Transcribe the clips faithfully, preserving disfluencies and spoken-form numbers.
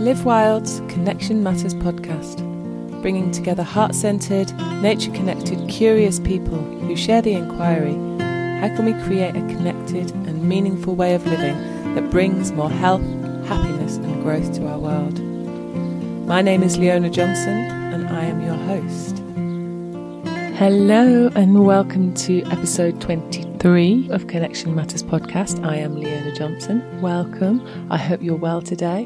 Live Wild's Connection Matters podcast, bringing together heart-centred, nature-connected, curious people who share the inquiry: how can we create a connected and meaningful way of living that brings more health, happiness and growth to our world? My name is Leona Johnson and I am your host. Hello and welcome to episode twenty-three of Connection Matters podcast. I am Leona Johnson. Welcome. I hope you're well today.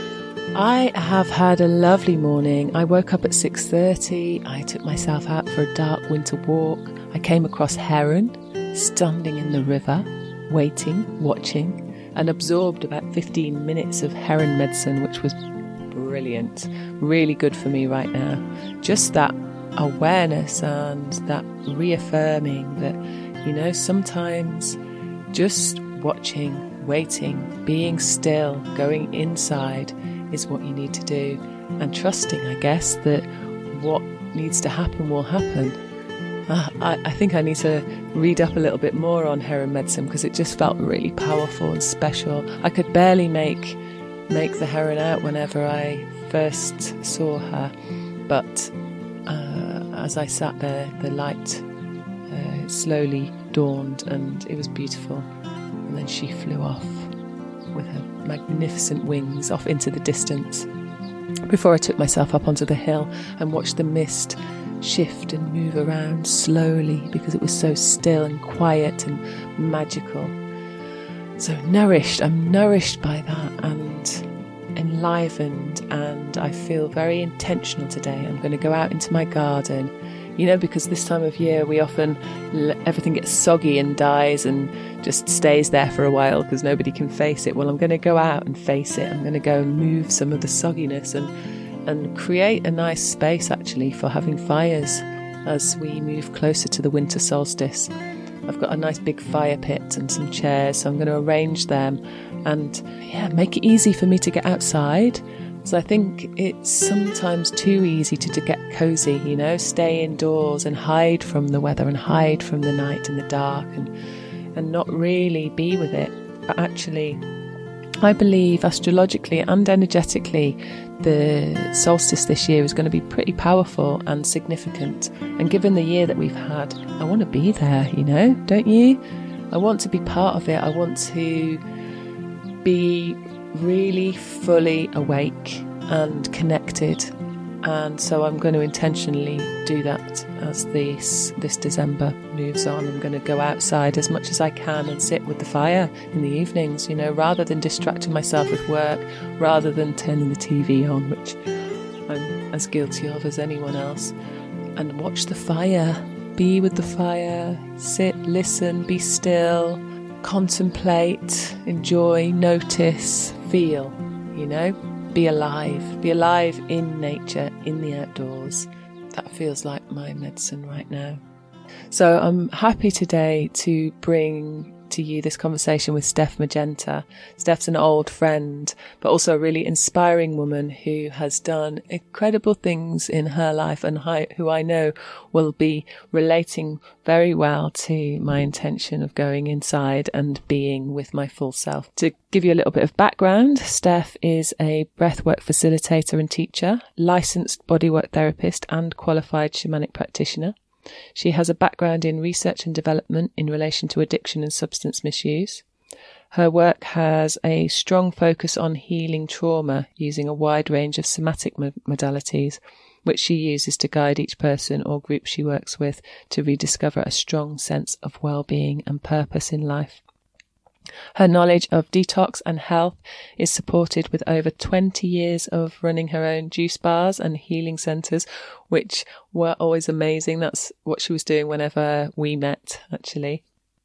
I have had a lovely morning. I woke up at six thirty. I took myself out for a dark winter walk. I came across heron standing in the river, waiting, watching, and absorbed about fifteen minutes of heron medicine, which was brilliant. Really good for me right now. Just that awareness and that reaffirming that, you know, sometimes just watching, waiting, being still, going inside is what you need to do, and trusting, I guess, that what needs to happen will happen. Uh, I, I think I need to read up a little bit more on heron medicine because it just felt really powerful and special. I could barely make make the heron out whenever I first saw her, but uh, as I sat there, the light uh, slowly dawned and it was beautiful. And then she flew off with her magnificent wings off into the distance before I took myself up onto the hill and watched the mist shift and move around slowly because it was so still and quiet and magical. So nourished, I'm nourished by that and enlivened, and I feel very intentional today. I'm going to go out into my garden, you know, because this time of year we often, everything gets soggy and dies and just stays there for a while because nobody can face it. Well, I'm going to go out and face it. I'm going to go and move some of the sogginess and and create a nice space actually for having fires as we move closer to the winter solstice. I've got a nice big fire pit and some chairs, so I'm going to arrange them and yeah, make it easy for me to get outside. So I think it's sometimes too easy to, to get cosy, you know, stay indoors and hide from the weather and hide from the night and the dark and and not really be with it. But actually, I believe astrologically and energetically, the solstice this year is going to be pretty powerful and significant. And given the year that we've had, I want to be there, you know, don't you? I want to be part of it. I want to be really fully awake and connected. And so I'm going to intentionally do that as this this December moves on. I'm going to go outside as much as I can and sit with the fire in the evenings, you know, rather than distracting myself with work, rather than turning the T V on, which I'm as guilty of as anyone else, and watch the fire, be with the fire, sit, listen, be still, contemplate, enjoy, notice, feel, you know. Be alive, be alive in nature, in the outdoors. That feels like my medicine right now. So I'm happy today to bring to you this conversation with Steph Magenta. Steph's an old friend, but also a really inspiring woman who has done incredible things in her life and who I know will be relating very well to my intention of going inside and being with my full self. To give you a little bit of background, Steph is a breathwork facilitator and teacher, licensed bodywork therapist and qualified shamanic practitioner. She has a background in research and development in relation to addiction and substance misuse. Her work has a strong focus on healing trauma using a wide range of somatic modalities, which she uses to guide each person or group she works with to rediscover a strong sense of well-being and purpose in life. Her knowledge of detox and health is supported with over twenty years of running her own juice bars and healing centres, which were always amazing. That's what she was doing whenever we met, actually.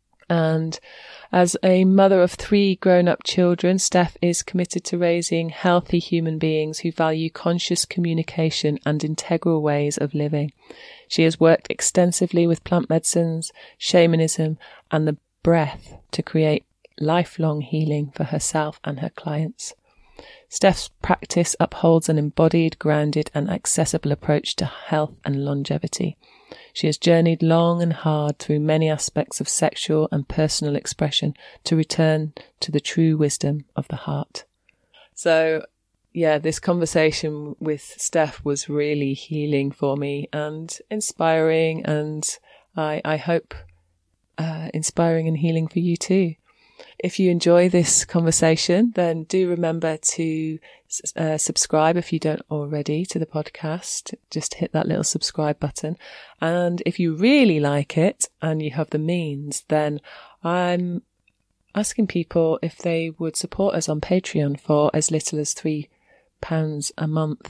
And as a mother of three grown-up children, Steph is committed to raising healthy human beings who value conscious communication and integral ways of living. She has worked extensively with plant medicines, shamanism, and the breath to create lifelong healing for herself and her clients. Steph's practice upholds an embodied, grounded and accessible approach to health and longevity. She has journeyed long and hard through many aspects of sexual and personal expression to return to the true wisdom of the heart. So yeah, this conversation with Steph was really healing for me and inspiring, and I, I hope uh, inspiring and healing for you too. If you enjoy this conversation, then do remember to uh, subscribe if you don't already to the podcast. Just hit that little subscribe button. And if you really like it and you have the means, then I'm asking people if they would support us on Patreon for as little as three pounds a month.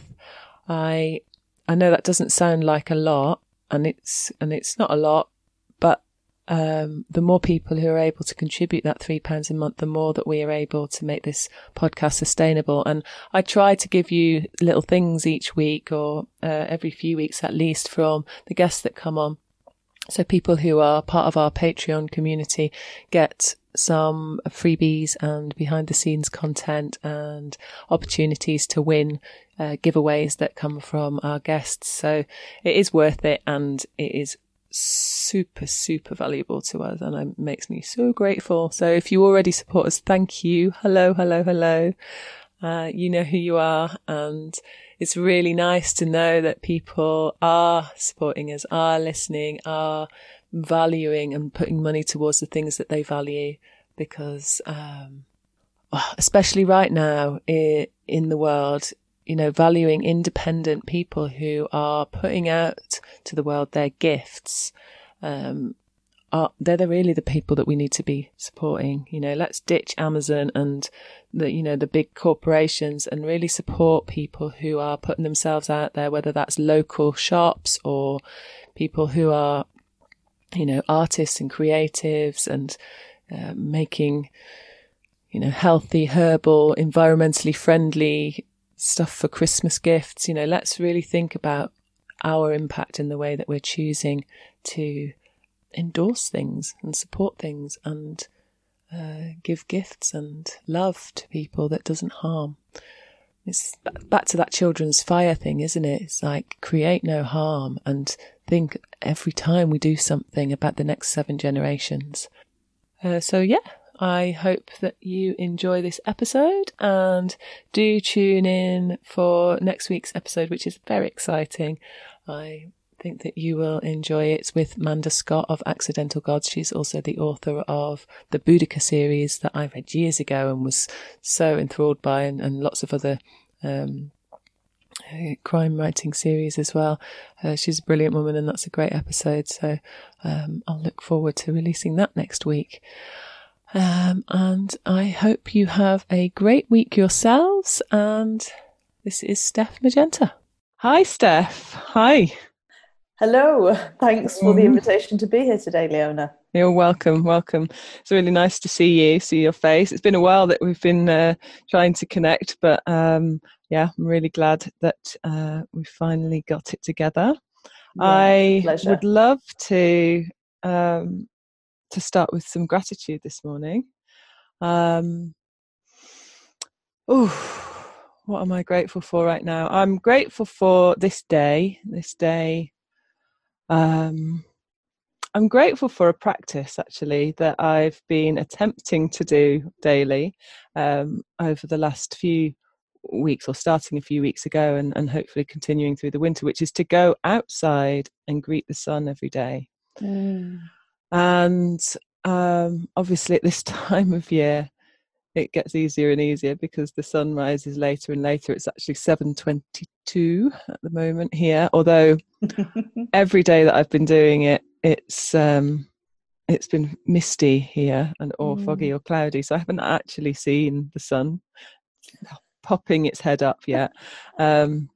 I I know that doesn't sound like a lot, and it's and it's not a lot, but um, the more people who are able to contribute that three pounds a month, the more that we are able to make this podcast sustainable. And I try to give you little things each week, or uh, every few weeks at least, from the guests that come on. So people who are part of our Patreon community get some freebies and behind the scenes content and opportunities to win uh, giveaways that come from our guests. So it is worth it, and it is super, super valuable to us, and it makes me so grateful. So if you already support us, thank you. Hello, hello, hello. Uh, you know who you are, and it's really nice to know that people are supporting us, are listening, are valuing and putting money towards the things that they value, because um, especially right now in the world, you know, valuing independent people who are putting out to the world their gifts, um, are, they're the, really the people that we need to be supporting. You know, let's ditch Amazon and the, you know, the big corporations, and really support people who are putting themselves out there, whether that's local shops or people who are, you know, artists and creatives, and uh, making, you know, healthy, herbal, environmentally friendly stuff for Christmas gifts. You know, let's really think about our impact in the way that we're choosing to endorse things and support things, and uh, give gifts and love to people that doesn't harm. It's back to that children's fire thing, isn't it? It's like, create no harm, and think every time we do something about the next seven generations. Uh, so yeah, I hope that you enjoy this episode, and do tune in for next week's episode, which is very exciting. I think that you will enjoy it. It's with Manda Scott of Accidental Gods. She's also the author of the Boudica series that I read years ago and was so enthralled by, and, and lots of other um, crime writing series as well. Uh, she's a brilliant woman, and that's a great episode. So um, I'll look forward to releasing that next week. Um, and I hope you have a great week yourselves. And this is Steph Magenta. Hi, Steph. Hi. Hello. Thanks for the invitation to be here today, Leona. You're welcome. Welcome. It's really nice to see you, see your face. It's been a while that we've been uh, trying to connect, but um, yeah, I'm really glad that uh, we finally got it together. Yeah, I would love to um, to start with some gratitude this morning. Um, oh, what am I grateful for right now? I'm grateful for this day, this day. Um, I'm grateful for a practice, actually, that I've been attempting to do daily um, over the last few weeks, or starting a few weeks ago, and, and hopefully continuing through the winter, which is to go outside and greet the sun every day. Mm. And um, obviously at this time of year, it gets easier and easier because the sun rises later and later. It's actually seven twenty-two at the moment here, although every day that I've been doing it, it's um, it's been misty here, and or mm. foggy or cloudy, so I haven't actually seen the sun popping its head up yet. Um,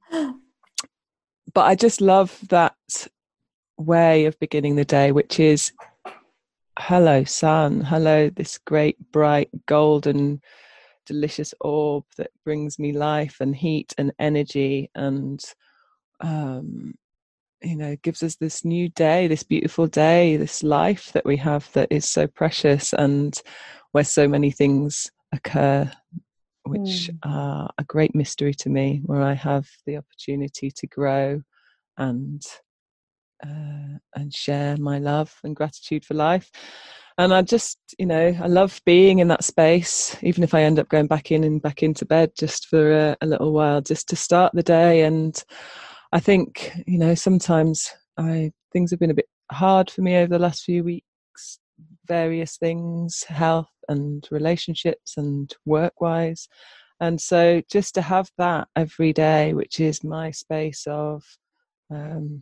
but I just love that way of beginning the day, which is, hello sun, hello this great bright golden delicious orb that brings me life and heat and energy, and um, you know, gives us this new day, this beautiful day, this life that we have that is so precious, and where so many things occur which mm. are a great mystery to me, where I have the opportunity to grow and uh, and share my love and gratitude for life. And I just, you know, I love being in that space, even if I end up going back in and back into bed just for a, a little while, just to start the day. And I think, you know, sometimes I things have been a bit hard for me over the last few weeks, various things, health and relationships and work-wise. And so just to have that every day, which is my space of, um,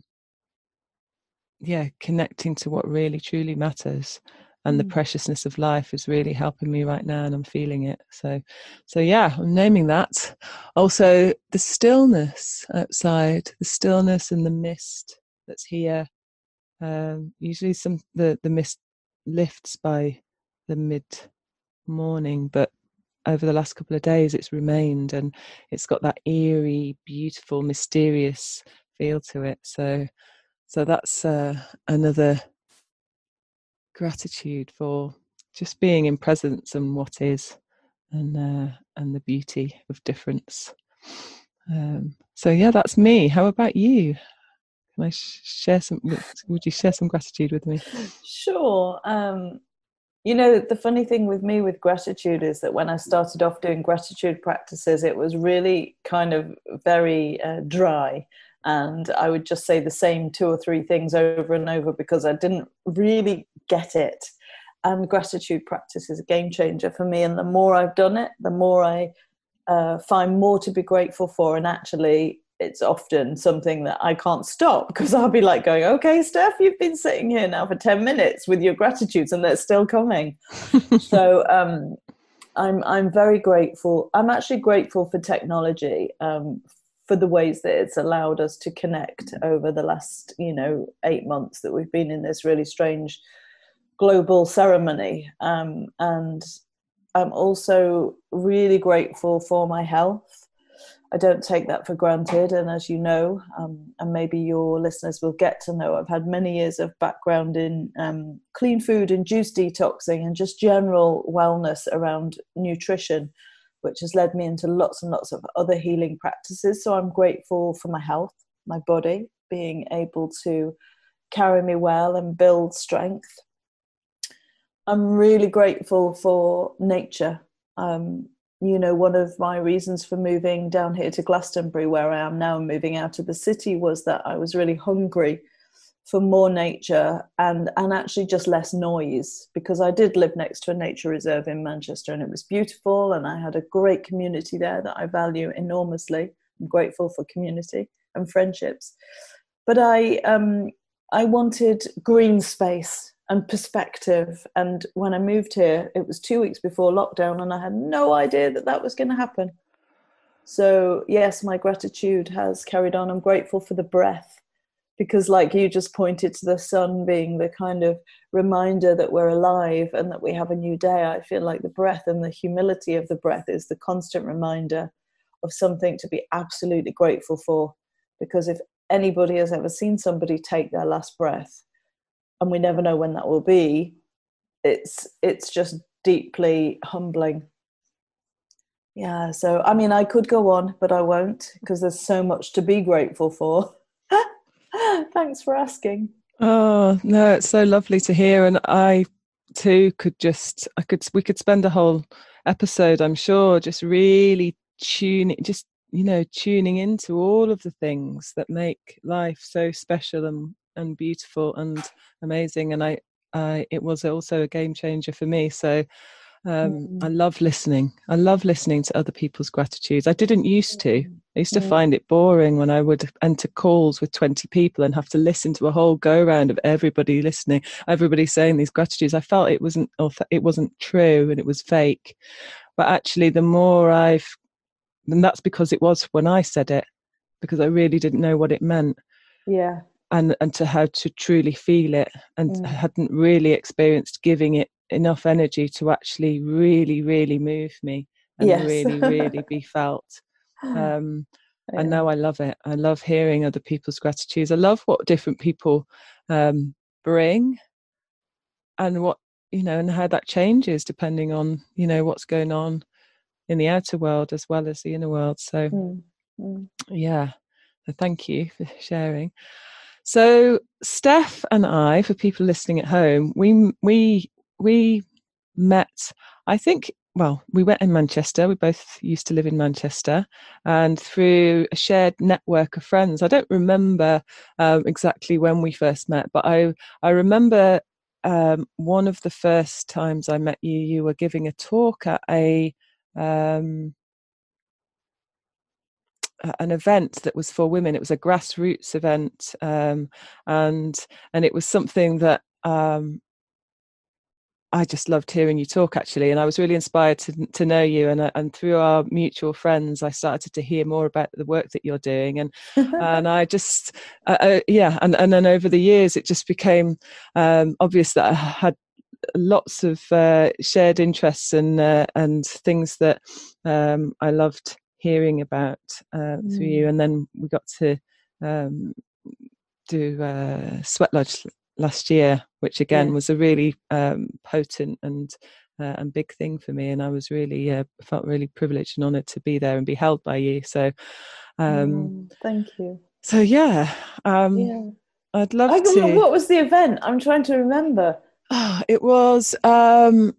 yeah, connecting to what really truly matters. And mm. the preciousness of life is really helping me right now, and I'm feeling it. So, so yeah, I'm naming that. Also, the stillness outside, the stillness and the mist that's here. Um, usually, some the the mist lifts by the mid morning, but over the last couple of days, it's remained, and it's got that eerie, beautiful, mysterious feel to it. So, so that's uh, another gratitude for just being in presence and what is, and uh, and the beauty of difference. Um, so yeah, that's me. How about you? Can I sh- share some? Would you share some gratitude with me? Sure. Um, you know, the funny thing with me with gratitude is that when I started off doing gratitude practices, it was really kind of very uh, dry. And I would just say the same two or three things over and over because I didn't really get it. And gratitude practice is a game changer for me. And the more I've done it, the more I uh, find more to be grateful for. And actually, it's often something that I can't stop because I'll be like going, okay, Steph, you've been sitting here now for ten minutes with your gratitudes and they're still coming. so um, I'm I'm very grateful. I'm actually grateful for technology, um, for the ways that it's allowed us to connect over the last, you know, eight months that we've been in this really strange global ceremony. Um, and I'm also really grateful for my health. I don't take that for granted. And as you know, um, and maybe your listeners will get to know, I've had many years of background in um, clean food and juice detoxing and just general wellness around nutrition, which has led me into lots and lots of other healing practices. So I'm grateful for my health, my body being able to carry me well and build strength. I'm really grateful for nature. Um, you know, one of my reasons for moving down here to Glastonbury, where I am now, moving out of the city, was that I was really hungry for more nature and, and actually just less noise, because I did live next to a nature reserve in Manchester and it was beautiful and I had a great community there that I value enormously. I'm grateful for community and friendships. But I, um, I wanted green space and perspective. And when I moved here, it was two weeks before lockdown and I had no idea that that was going to happen. So yes, my gratitude has carried on. I'm grateful for the breath, because like you just pointed to the sun being the kind of reminder that we're alive and that we have a new day. I feel like the breath and the humility of the breath is the constant reminder of something to be absolutely grateful for. Because if anybody has ever seen somebody take their last breath, and we never know when that will be, it's it's just deeply humbling. Yeah, so I mean, I could go on, but I won't, because there's so much to be grateful for. Thanks for asking. Oh no, it's so lovely to hear, and I too could just I could we could spend a whole episode, I'm sure, just really tuning just you know tuning into all of the things that make life so special and and beautiful and amazing. And I, I it was also a game changer for me. So um, mm. I love listening. I love listening to other people's gratitudes. I didn't used to. I used to mm. find it boring when I would enter calls with twenty people and have to listen to a whole go round of everybody listening, everybody saying these gratitudes. I felt it wasn't it wasn't true and it was fake. But actually, the more I've, and that's because it was when I said it, because I really didn't know what it meant. Yeah. And and to how to truly feel it, and mm. I hadn't really experienced giving it enough energy to actually really, really move me and yes. really, really be felt. Um, yeah. And now I love it. I love hearing other people's gratitudes. I love what different people um, bring, and what you know, and how that changes depending on you know what's going on in the outer world as well as the inner world. So, mm. Mm. yeah. So thank you for sharing. So Steph and I, for people listening at home, we we we met, I think, well, we met in Manchester. We both used to live in Manchester, and through a shared network of friends. I don't remember um, exactly when we first met, but I I remember um, one of the first times I met you. You were giving a talk at a um, an event that was for women. It was a grassroots event, um, and and it was something that. Um, I just loved hearing you talk, actually, and I was really inspired to to know you. And and through our mutual friends, I started to hear more about the work that you're doing, and and I just uh, uh, yeah, and and then over the years, it just became um, obvious that I had lots of uh, shared interests and uh, and things that um, I loved hearing about uh, mm. through you. And then we got to um, do uh, Sweat Lodge last year, which again yeah. was a really um, potent and uh, and big thing for me, and I was really uh, felt really privileged and honoured to be there and be held by you. So, um, mm, thank you. So yeah, um, yeah, I'd love I, to. What was the event? I'm trying to remember. Oh, it was. Um,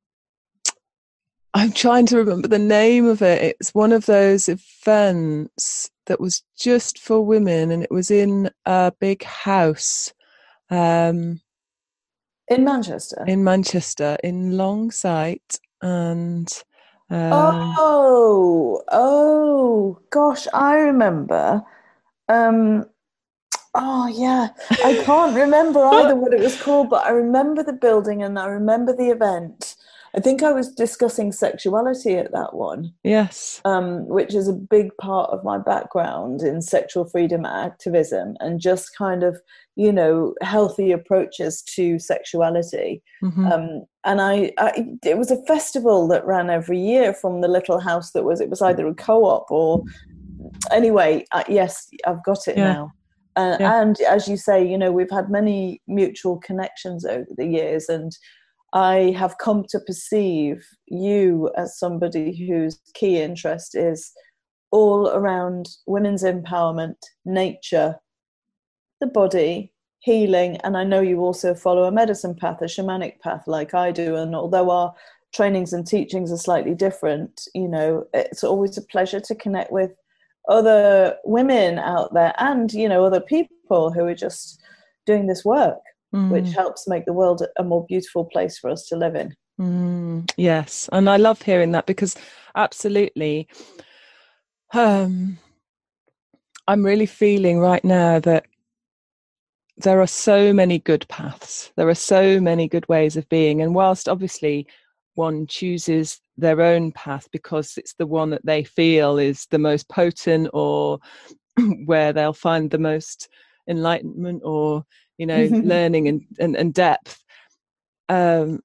I'm trying to remember the name of it. It's one of those events that was just for women, and it was in a big house. Um, in Manchester? In Manchester, in Longsight. And um, oh, oh, gosh, I remember. Um, oh, yeah. I can't remember either what it was called, but I remember the building and I remember the event. I think I was discussing sexuality at that one. Yes. Um, which is a big part of my background in sexual freedom activism and just kind of, you know, healthy approaches to sexuality. Mm-hmm. Um, and I, I, it was a festival that ran every year from the little house that was, it was either a co-op or anyway, uh, yes, I've got it yeah. now. Uh, yeah. And as you say, you know, we've had many mutual connections over the years, and I have come to perceive you as somebody whose key interest is all around women's empowerment, nature, the body, healing. And I know you also follow a medicine path, a shamanic path like I do. And although our trainings and teachings are slightly different, you know, it's always a pleasure to connect with other women out there and, you know, other people who are just doing this work. Mm. Which helps make the world a more beautiful place for us to live in. Mm, yes, and I love hearing that because absolutely, um, I'm really feeling right now that there are so many good paths. There are so many good ways of being, and whilst obviously one chooses their own path because it's the one that they feel is the most potent or where they'll find the most enlightenment or you know, learning and, and, and depth. Um,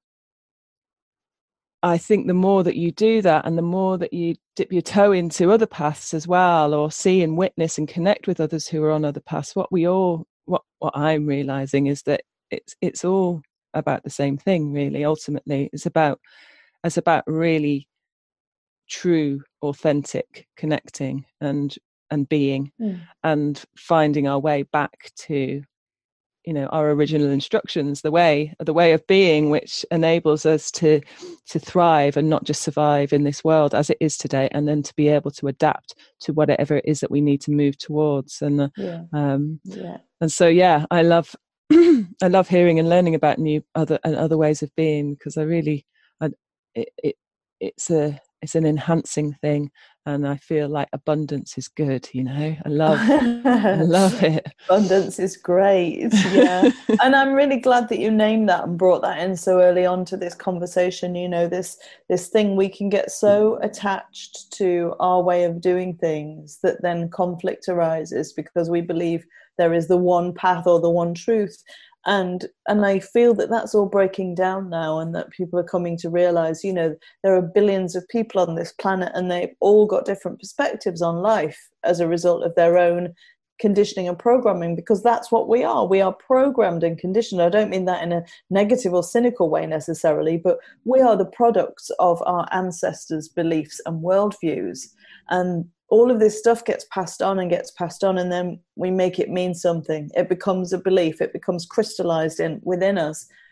I think the more that you do that and the more that you dip your toe into other paths as well, or see and witness and connect with others who are on other paths, what we all, what, what I'm realizing is that it's, it's all about the same thing, really. Ultimately, it's about, it's about really true, authentic connecting and, and being mm. and finding our way back to, you know, our original instructions, the way, the way of being, which enables us to, to thrive and not just survive in this world as it is today, and then to be able to adapt to whatever it is that we need to move towards. And, yeah. Um, yeah. and so, yeah, I love, I love hearing and learning about new other and other ways of being, because I really, I, it, it, it's a, it's an enhancing thing. And I feel like abundance is good, you know. I love, I love it. Abundance is great, yeah. And I'm really glad that you named that and brought that in so early on to this conversation. You know, this this thing we can get so attached to our way of doing things that then conflict arises because we believe there is the one path or the one truth. And and I feel that that's all breaking down now, and that people are coming to realize, you know, there are billions of people on this planet and they've all got different perspectives on life as a result of their own conditioning and programming, because that's what we are. We are programmed and conditioned. I don't mean that in a negative or cynical way necessarily, but we are the products of our ancestors' beliefs and worldviews. And all of this stuff gets passed on and gets passed on, and then we make it mean something. It becomes a belief. It becomes crystallized in within us.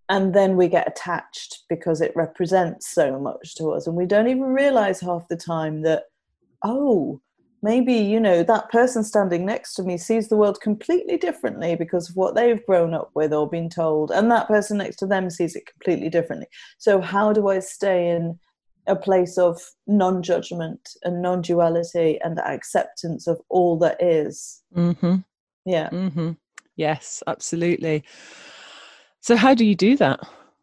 and then we get attached because it represents so much to us, and we don't even realize half the time that, oh, maybe, you know, that person standing next to me sees the world completely differently because of what they've grown up with or been told, and that person next to them sees it completely differently. So how do I stay in a place of non-judgment and non-duality and acceptance of all that is? Mm-hmm. Yeah. Mm-hmm. Yes, absolutely. So how do you do that?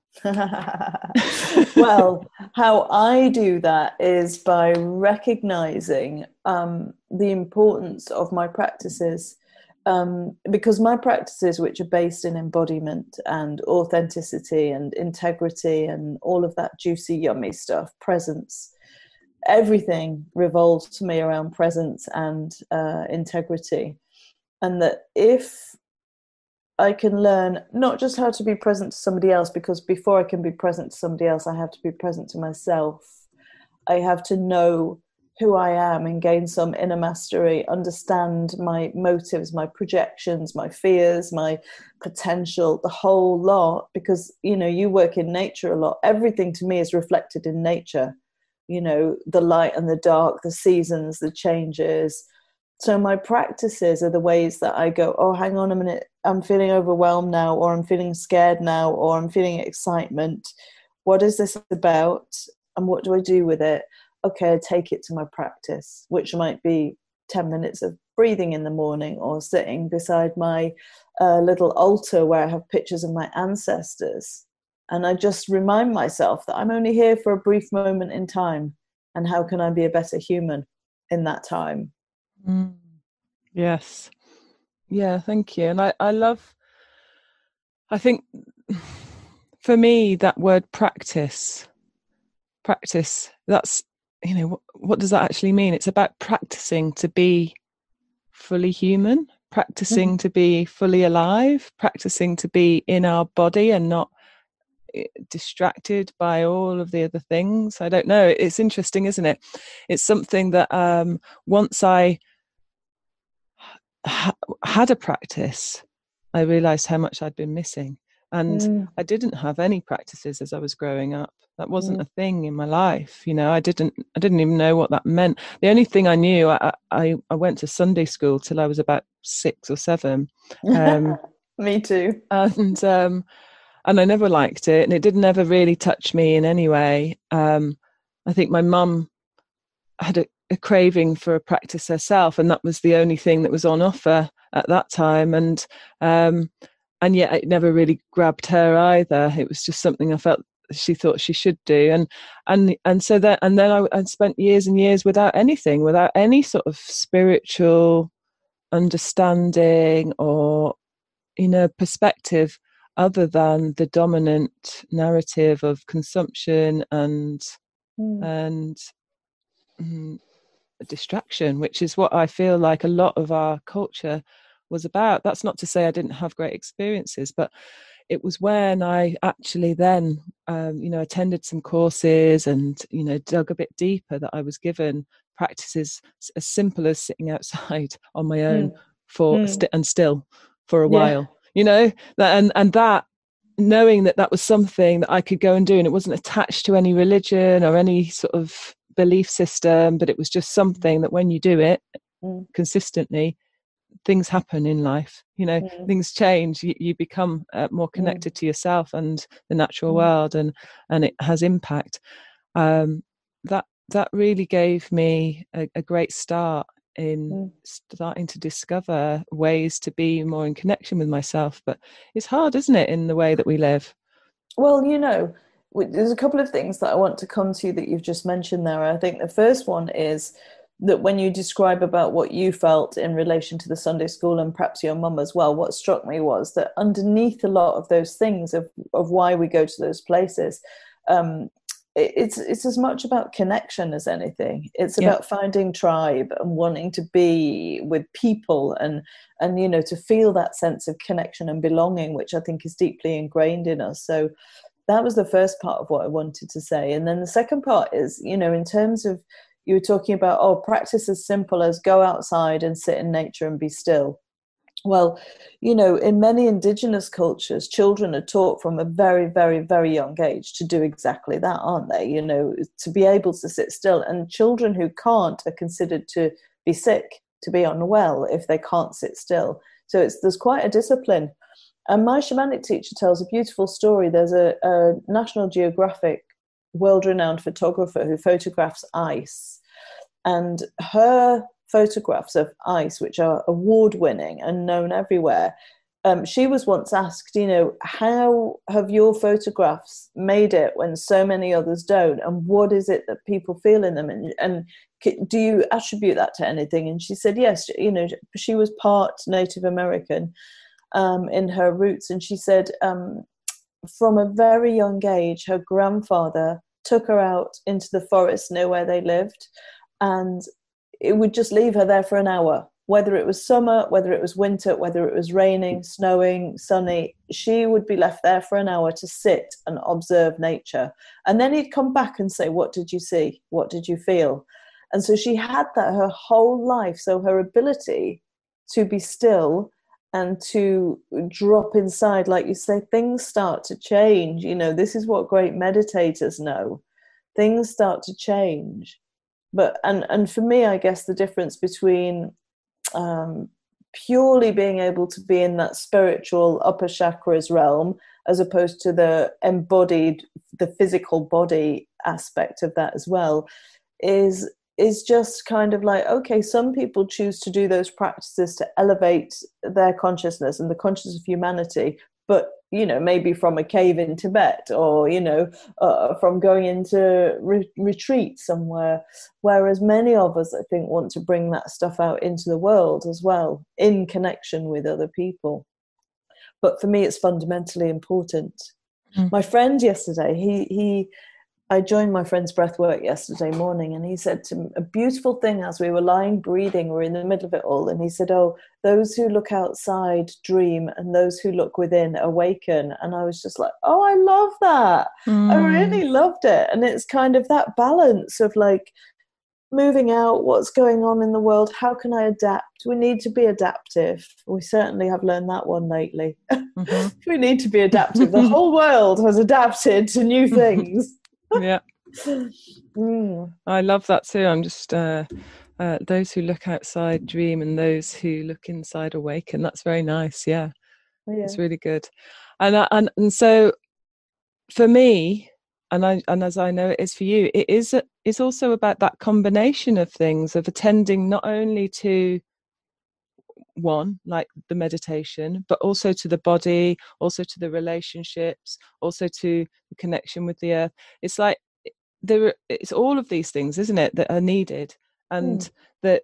Well, how I do that is by recognizing um, the importance of my practices, um, because my practices, which are based in embodiment and authenticity and integrity and all of that juicy, yummy stuff, presence, everything revolves to me around presence and uh, integrity. And that if I can learn not just how to be present to somebody else, because before I can be present to somebody else, I have to be present to myself. I have to know who I am and gain some inner mastery, understand my motives, my projections, my fears, my potential, the whole lot. Because, you know, you work in nature a lot. Everything to me is reflected in nature. You know, the light and the dark, the seasons, the changes. So my practices are the ways that I go, oh, hang on a minute, I'm feeling overwhelmed now, or I'm feeling scared now, or I'm feeling excitement. What is this about? And what do I do with it? Okay, I take it to my practice, which might be ten minutes of breathing in the morning, or sitting beside my uh, little altar where I have pictures of my ancestors. And I just remind myself that I'm only here for a brief moment in time. And how can I be a better human in that time? Mm. Yes. Yeah, thank you. And I, I love, I think for me, that word practice, practice, that's, you know, what, what does that actually mean? It's about practicing to be fully human, practicing to be fully alive, practicing to be in our body and not distracted by all of the other things. I don't know. It's interesting, isn't it? It's something that um, once I ha- had a practice, I realized how much I'd been missing. And Mm. I didn't have any practices as I was growing up. That wasn't Mm. a thing in my life. You know, I didn't, I didn't even know what that meant. The only thing I knew, I, I, I went to Sunday school till I was about six or seven. Um, Me too. and, um, and I never liked it, and it didn't ever really touch me in any way. Um, I think my mum had a, a craving for a practice herself, and that was the only thing that was on offer at that time. And um, and yet it never really grabbed her either. It was just something I felt she thought she should do. And and and so that and then I, I spent years and years without anything, without any sort of spiritual understanding or, you know, perspective other than the dominant narrative of consumption and Mm. and mm, distraction, which is what I feel like a lot of our culture was about. That's not to say I didn't have great experiences, but it was when I actually then, um, you know, attended some courses and, you know, dug a bit deeper that I was given practices as simple as sitting outside on my own Mm. for Mm. st- and still for a Yeah. while, you know, that, and, and that, knowing that that was something that I could go and do, and it wasn't attached to any religion or any sort of belief system, but it was just something that when you do it Mm. consistently, things happen in life, you know, Mm. things change, you, you become uh, more connected Mm. to yourself and the natural Mm. world, and and it has impact. um that that really gave me a, a great start in Mm. starting to discover ways to be more in connection with myself. But it's hard, isn't it, in the way that we live? Well, you know, w- there's a couple of things that I want to come to that you've just mentioned there. I think the first one is that when you describe about what you felt in relation to the Sunday school and perhaps your mum as well, what struck me was that underneath a lot of those things of, of why we go to those places, um, it, it's it's as much about connection as anything. It's Yeah. about finding tribe and wanting to be with people and and you know, to feel that sense of connection and belonging, which I think is deeply ingrained in us. So that was the first part of what I wanted to say. And then the second part is, you know, in terms of, you were talking about, oh, practice as simple as go outside and sit in nature and be still. Well, you know, in many indigenous cultures, children are taught from a very, very, very young age to do exactly that, aren't they? You know, to be able to sit still. And children who can't are considered to be sick, to be unwell if they can't sit still. So it's there's quite a discipline. And my shamanic teacher tells a beautiful story. There's a, a National Geographic world-renowned photographer who photographs ice. And her photographs of ice, which are award-winning and known everywhere, um, she was once asked, you know, how have your photographs made it when so many others don't? And what is it that people feel in them? And, and do you attribute that to anything? And she said, yes, you know, she was part Native American um, in her roots. And she said, um, from a very young age, her grandfather took her out into the forest near where they lived, and it would just leave her there for an hour, whether it was summer, whether it was winter, whether it was raining, snowing, sunny. She would be left there for an hour to sit and observe nature. And then he'd come back and say, what did you see? What did you feel? And so she had that her whole life. So her ability to be still and to drop inside, like you say, things start to change. You know, this is what great meditators know. Things start to change. But and and for me, I guess the difference between um, purely being able to be in that spiritual upper chakras realm, as opposed to the embodied, the physical body aspect of that as well, is is just kind of like, okay, some people choose to do those practices to elevate their consciousness and the consciousness of humanity, but, you know, maybe from a cave in Tibet, or, you know, uh, from going into re- retreat somewhere. Whereas many of us, I think, want to bring that stuff out into the world as well, in connection with other people. But for me, it's fundamentally important. Mm. My friend yesterday, he he. I joined my friend's breathwork yesterday morning, and he said to me a beautiful thing as we were lying breathing, we're in the middle of it all, and he said, oh, those who look outside dream and those who look within awaken. And I was just like, oh, I love that. Mm. I really loved it. And it's kind of that balance of like moving out, what's going on in the world, how can I adapt? We need to be adaptive. We certainly have learned that one lately. Mm-hmm. We need to be adaptive. The whole world has adapted to new things. Yeah. Mm. I love that too. I'm just uh, uh, those who look outside dream and those who look inside awaken. That's very nice. Yeah, yeah. It's really good. And uh, and and so for me, and I and as I know it is for you, it is it's also about that combination of things, of attending not only to one, like the meditation, but also to the body, also to the relationships, also to the connection with the earth. It's like there it's all of these things, isn't it, that are needed. And mm. that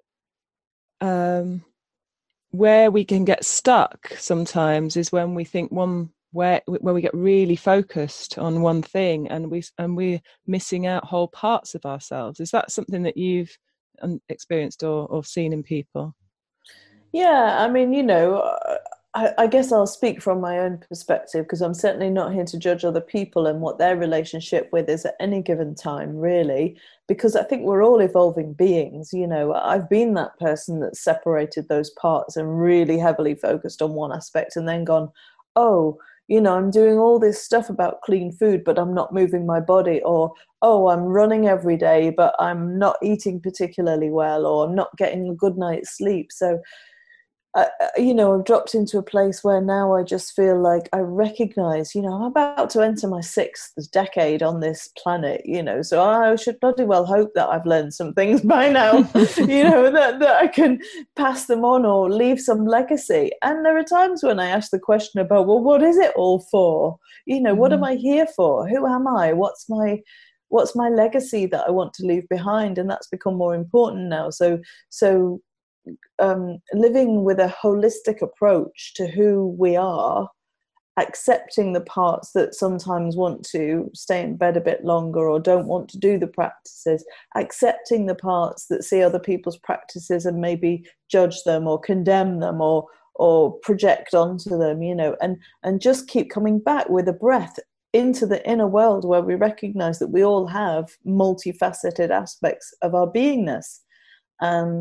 um where we can get stuck sometimes is when we think one where where we get really focused on one thing, and we and we're missing out whole parts of ourselves. Is that something that you've experienced or, or seen in people? Yeah, I mean, you know, I, I guess I'll speak from my own perspective, because I'm certainly not here to judge other people and what their relationship with is at any given time, really, because I think we're all evolving beings. You know, I've been that person that separated those parts and really heavily focused on one aspect and then gone, oh, you know, I'm doing all this stuff about clean food, but I'm not moving my body, or, oh, I'm running every day, but I'm not eating particularly well, or I'm not getting a good night's sleep. So, Uh, you know, I've dropped into a place where now I just feel like I recognize, you know, I'm about to enter my sixth decade on this planet, you know, so I should bloody well hope that I've learned some things by now, you know, that, that I can pass them on or leave some legacy. And there are times when I ask the question about, well, what is it all for? You know, mm-hmm. What am I here for? Who am I? What's my... What's my legacy that I want to leave behind? And that's become more important now. So, so um, living with a holistic approach to who we are, accepting the parts that sometimes want to stay in bed a bit longer or don't want to do the practices, accepting the parts that see other people's practices and maybe judge them or condemn them or or project onto them, you know, and, and just keep coming back with a breath into the inner world where we recognize that we all have multifaceted aspects of our beingness. And,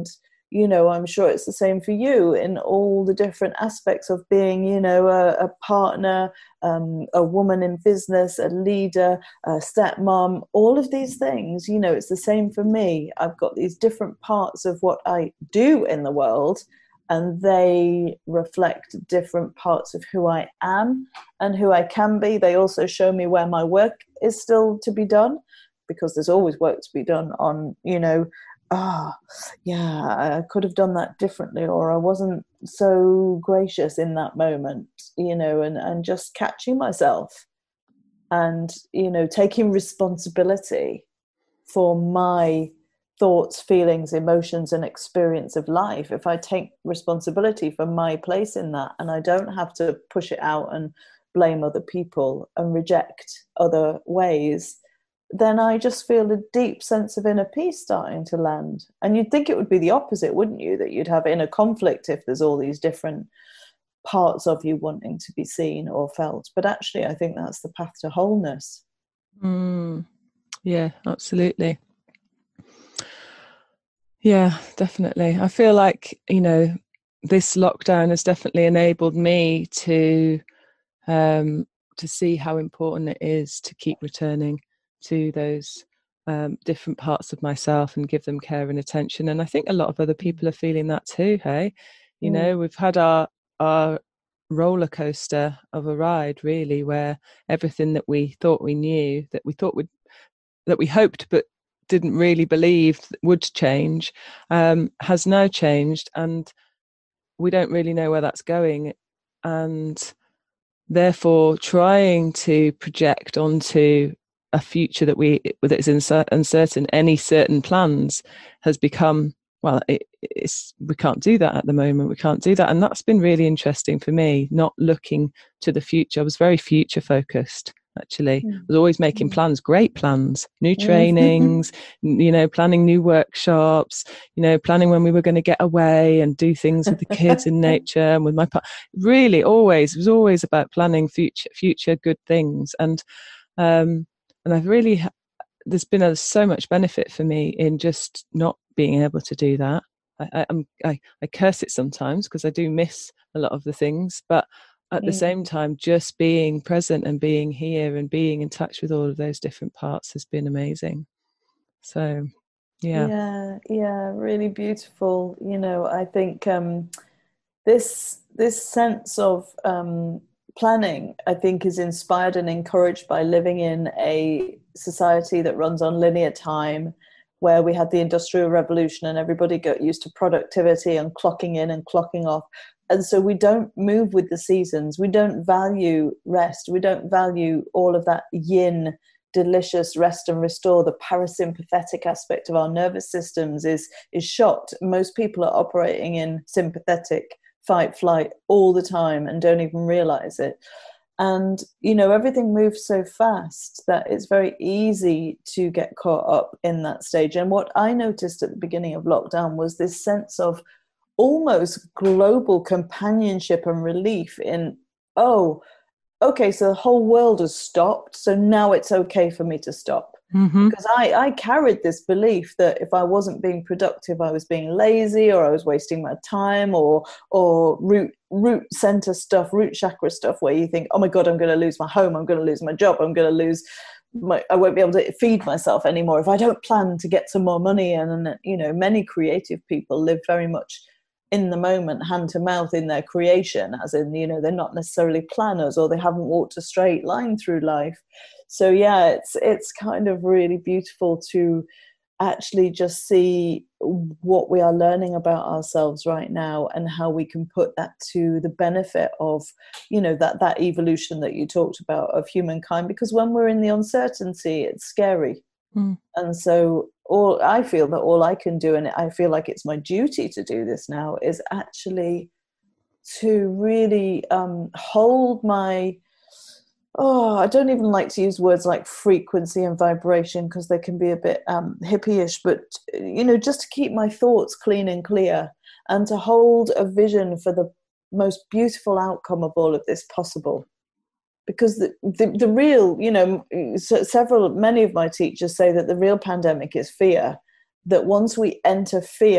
you know, I'm sure it's the same for you in all the different aspects of being, you know, a, a partner, um, a woman in business, a leader, a stepmom, all of these things, you know, it's the same for me. I've got these different parts of what I do in the world, and they reflect different parts of who I am and who I can be. They also show me where my work is still to be done, because there's always work to be done on, you know, ah, oh, yeah, I could have done that differently, or I wasn't so gracious in that moment, you know, and, and just catching myself and, you know, taking responsibility for my thoughts, feelings, emotions, and experience of life. If I take responsibility for my place in that, and I don't have to push it out and blame other people and reject other ways, then I just feel a deep sense of inner peace starting to land. And you'd think it would be the opposite, wouldn't you? That you'd have inner conflict if there's all these different parts of you wanting to be seen or felt. But actually, I think that's the path to wholeness. Mm, yeah, absolutely. Yeah, definitely. I feel like, you know, this lockdown has definitely enabled me to um, to see how important it is to keep returning to those um, different parts of myself and give them care and attention. And I think a lot of other people are feeling that too. Hey, you mm. know, we've had our our roller coaster of a ride, really, where everything that we thought we knew, that we thought would, that we hoped but didn't really believe would change, um, has now changed, and we don't really know where that's going. And therefore, trying to project onto a future that we that is uncertain, any certain plans has become, well, it, it's we can't do that at the moment. We can't do that, and that's been really interesting for me. Not looking to the future. I was very future focused. Actually, mm. I was always making plans, great plans, new trainings, you know, planning new workshops, you know, planning when we were going to get away and do things with the kids in nature and with my part. Really, always, it was always about planning future, future good things. And, um, and I've really, there's been a, so much benefit for me in just not being able to do that. I, I, I'm, I, I curse it sometimes because I do miss a lot of the things, but at the same time, just being present and being here and being in touch with all of those different parts has been amazing. So, yeah. Yeah, yeah, really beautiful. You know, I think um, this this sense of um, planning, I think, is inspired and encouraged by living in a society that runs on linear time, where we had the Industrial Revolution and everybody got used to productivity and clocking in and clocking off. And so we don't move with the seasons. We don't value rest. We don't value all of that yin, delicious rest and restore. The parasympathetic aspect of our nervous systems is, is shot. Most people are operating in sympathetic fight, flight all the time and don't even realize it. And, you know, everything moves so fast that it's very easy to get caught up in that stage. And what I noticed at the beginning of lockdown was this sense of almost global companionship and relief in, oh, okay, so the whole world has stopped, so now it's okay for me to stop. Mm-hmm. Because I, I carried this belief that if I wasn't being productive, I was being lazy, or I was wasting my time, or or root root center stuff, root chakra stuff, where you think, oh my God, I'm going to lose my home, I'm going to lose my job, I'm going to lose my, I won't be able to feed myself anymore if I don't plan to get some more money. And, and you know, many creative people live very much in the moment, hand to mouth in their creation, as in, you know, they're not necessarily planners, or they haven't walked a straight line through life. So yeah, it's it's kind of really beautiful to actually just see what we are learning about ourselves right now and how we can put that to the benefit of, you know, that that evolution that you talked about of humankind. Because when we're in the uncertainty, it's scary. Mm. And so all I feel that all I can do, and I feel like it's my duty to do this now, is actually to really um, hold my, oh, I don't even like to use words like frequency and vibration because they can be a bit um, hippie-ish, but, you know, just to keep my thoughts clean and clear and to hold a vision for the most beautiful outcome of all of this possible. Because the, the, the real, you know, several, many of my teachers say that the real pandemic is fear, that once we enter fear,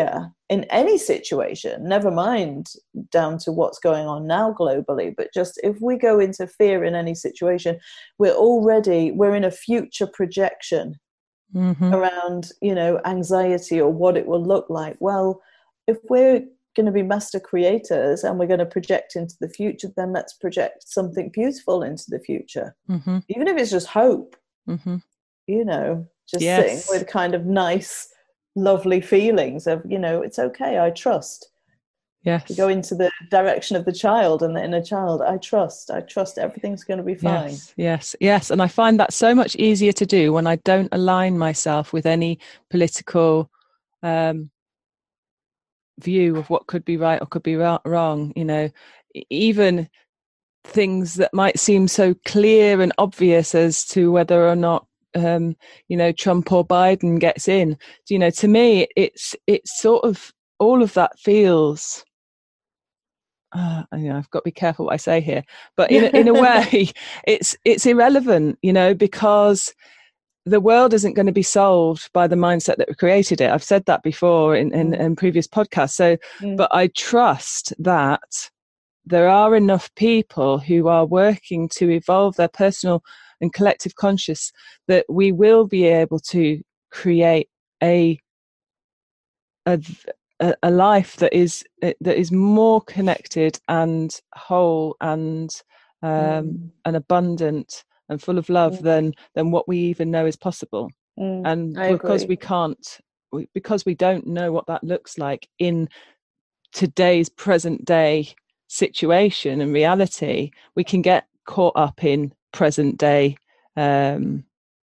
in any situation, never mind down to what's going on now globally, but just if we go into fear in any situation, we're already, we're in a future projection mm-hmm. around, you know, anxiety or what it will look like. Well, if we're going to be master creators and we're going to project into the future, then let's project something beautiful into the future, mm-hmm. even if it's just hope, mm-hmm. you know, just yes. sitting with kind of nice, lovely feelings of, you know, it's okay, I trust. Yes. To go into the direction of the child and the inner child, I trust, I trust everything's going to be fine. Yes, yes, yes. And I find that so much easier to do when I don't align myself with any political um, view of what could be right or could be wrong. You know, even things that might seem so clear and obvious as to whether or not Um, you know, Trump or Biden gets in. You know, to me, it's it's sort of all of that feels. Uh, you know, I've got to be careful what I say here, but in in a way, it's it's irrelevant. You know, because the world isn't going to be solved by the mindset that created it. I've said that before in in, mm. in previous podcasts. So, mm. but I trust that there are enough people who are working to evolve their personal and collective conscious that we will be able to create a a, a life that is that is more connected and whole and um, mm. and abundant and full of love mm. than than what we even know is possible. Mm. And I because agree. we can't, because we don't know what that looks like in today's present day situation and reality, we can get caught up in present day um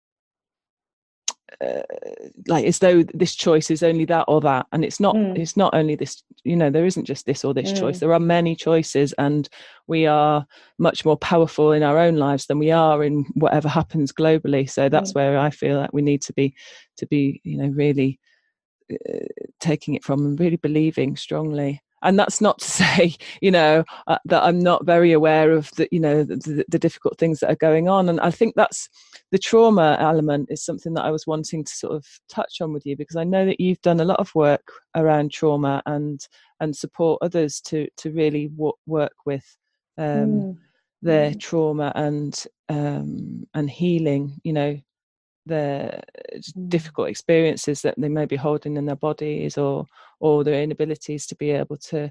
uh, like as though this choice is only that or that, and it's not mm. it's not only this, you know, there isn't just this or this mm. choice. There are many choices, and we are much more powerful in our own lives than we are in whatever happens globally. So that's mm. where I feel like we need to be to be you know really uh, taking it from and really believing strongly. And that's not to say, you know, uh, that I'm not very aware of the, you know, the, the difficult things that are going on. And I think that's the trauma element is something that I was wanting to sort of touch on with you, because I know that you've done a lot of work around trauma and and support others to to really w- work with um, mm. their mm. trauma and um, and healing, you know, the mm. difficult experiences that they may be holding in their bodies, or or their inabilities to be able to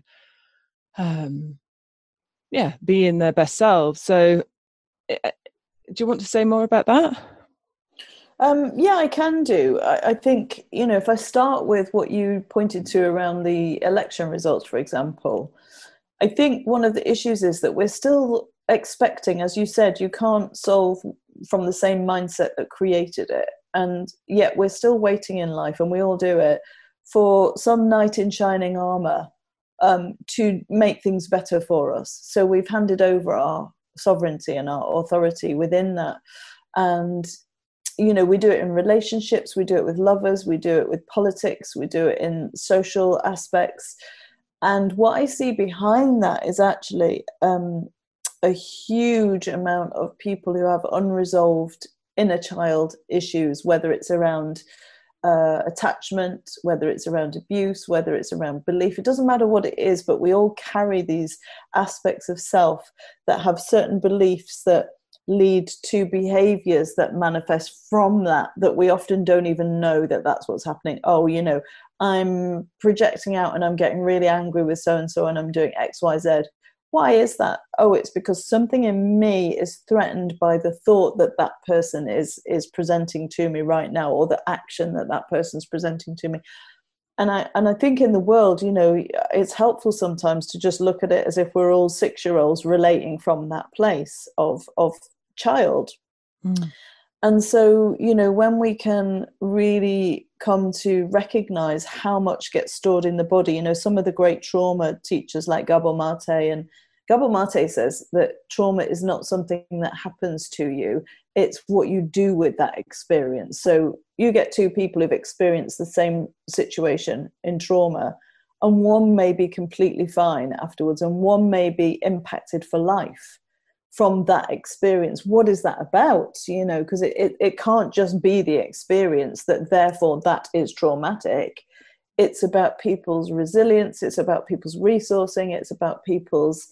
um yeah be in their best selves. So uh, do you want to say more about that? Um, yeah, I can do. I, I think, you know, if I start with what you pointed to around the election results, for example, I think one of the issues is that we're still expecting, as you said, you can't solve from the same mindset that created it. And yet we're still waiting in life, and we all do it, for some knight in shining armor um, to make things better for us. So we've handed over our sovereignty and our authority within that. And, you know, we do it in relationships, we do it with lovers, we do it with politics, we do it in social aspects. And what I see behind that is actually um, a huge amount of people who have unresolved inner child issues, whether it's around uh, attachment, whether it's around abuse, whether it's around belief. It doesn't matter what it is, but we all carry these aspects of self that have certain beliefs that lead to behaviors that manifest from that, that we often don't even know that that's what's happening. Oh, you know, I'm projecting out and I'm getting really angry with so-and-so and I'm doing X, Y, Z. Why is that? Oh, it's because something in me is threatened by the thought that that person is is presenting to me right now, or the action that that person's presenting to me. And I and I think in the world, you know, it's helpful sometimes to just look at it as if we're all six-year-olds relating from that place of of child. Mm. And so, you know, when we can really come to recognize how much gets stored in the body, you know, some of the great trauma teachers like Gabor Mate, and Gabor Mate says that trauma is not something that happens to you, it's what you do with that experience. So you get two people who've experienced the same situation in trauma, and one may be completely fine afterwards, and one may be impacted for life from that experience. What is that about? You know, because it, it, it can't just be the experience that therefore that is traumatic. it's about people's resilience, it's about people's resourcing, it's about people's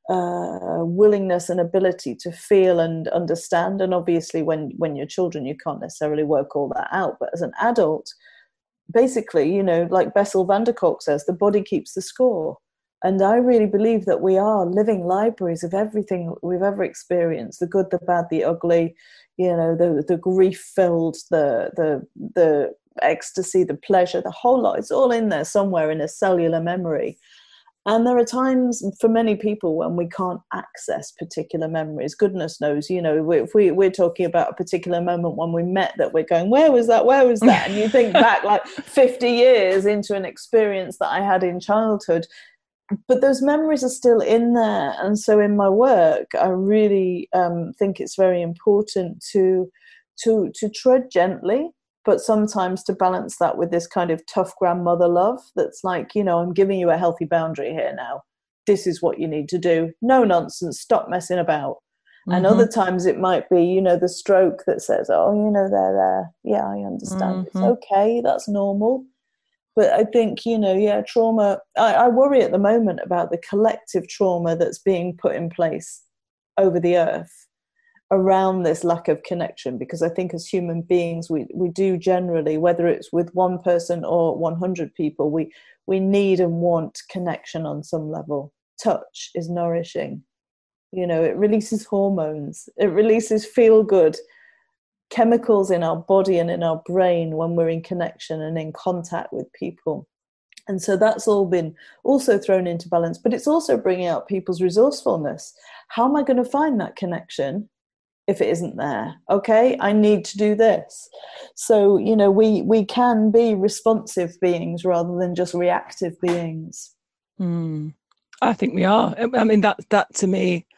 uh, willingness and ability to feel and understand. And obviously when when you're children you can't necessarily work all that out, but as an adult, basically, you know, like Bessel van der Kolk says, the body keeps the score. And I really believe that we are living libraries of everything we've ever experienced, the good, the bad, the ugly, you know, the the grief-filled, the the the ecstasy, the pleasure, the whole lot. It's all in there somewhere in a cellular memory. And there are times for many people when we can't access particular memories. Goodness knows, you know, if we, we're talking about a particular moment when we met that we're going, where was that? Where was that? And you think back like fifty years into an experience that I had in childhood. But those memories are still in there. And so in my work, I really um, think it's very important to, to, to tread gently, but sometimes to balance that with this kind of tough grandmother love that's like, you know, I'm giving you a healthy boundary here now. This is what you need to do. No nonsense. Stop messing about. Mm-hmm. And other times it might be, you know, the stroke that says, oh, you know, they're there. Yeah, I understand. Mm-hmm. It's okay. That's normal. But I think, you know, yeah, trauma, I, I worry at the moment about the collective trauma that's being put in place over the earth around this lack of connection, because I think as human beings, we, we do generally, whether it's with one person or one hundred people, we, we need and want connection on some level. Touch is nourishing. You know, it releases hormones. It releases feel-good chemicals in our body and in our brain when we're in connection and in contact with people. And so that's all been also thrown into balance, but it's also bringing out people's resourcefulness. How am I going to find that connection if it isn't there? Okay, I need to do this. So, you know, we, we can be responsive beings rather than just reactive beings. Mm, I think we are. I mean, that, that to me,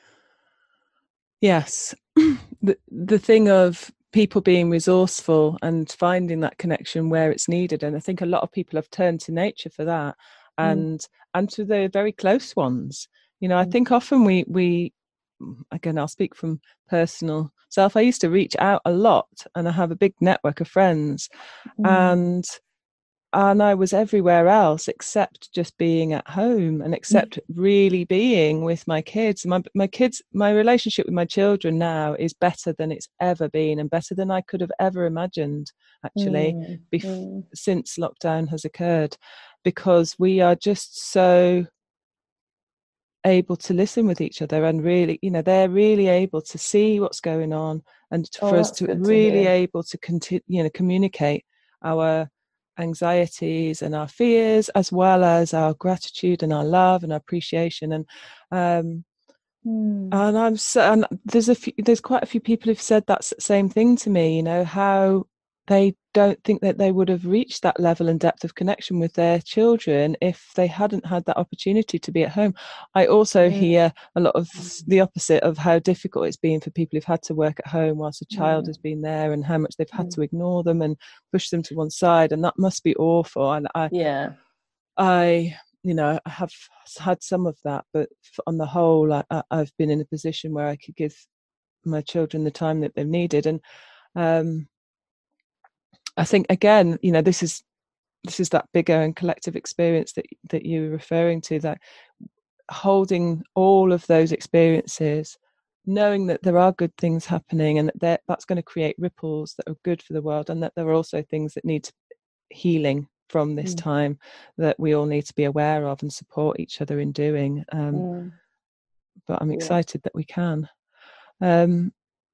yes, the, the thing of people being resourceful and finding that connection where it's needed. And I think a lot of people have turned to nature for that, and mm. and to the very close ones. You know, mm. I think often we, we, again, I'll speak from personal self. I used to reach out a lot, and I have a big network of friends, mm. and and I was everywhere else except just being at home and except mm. really being with my kids. My my kids, my relationship with my children now is better than it's ever been, and better than I could have ever imagined, actually, mm. Bef- mm. since lockdown has occurred, because we are just so able to listen with each other, and really, you know, they're really able to see what's going on, and for oh, us to really to able to continue, you know, communicate our anxieties and our fears, as well as our gratitude and our love and our appreciation. And um mm. and I'm so and there's a few there's quite a few people who've said that same thing to me, you know, how they don't think that they would have reached that level and depth of connection with their children if they hadn't had that opportunity to be at home. I also mm. hear a lot of the opposite of how difficult it's been for people who've had to work at home whilst a child mm. has been there, and how much they've had mm. to ignore them and push them to one side, and that must be awful. And I, yeah, I, you know, I have had some of that, but on the whole, I, I've been in a position where I could give my children the time that they've needed. And um, I think, again, you know, this is this is that bigger and collective experience that that you were referring to, that holding all of those experiences, knowing that there are good things happening, and that that's going to create ripples that are good for the world, and that there are also things that need healing from this mm. time that we all need to be aware of and support each other in doing. Um, mm. But I'm excited yeah. that we can. Um,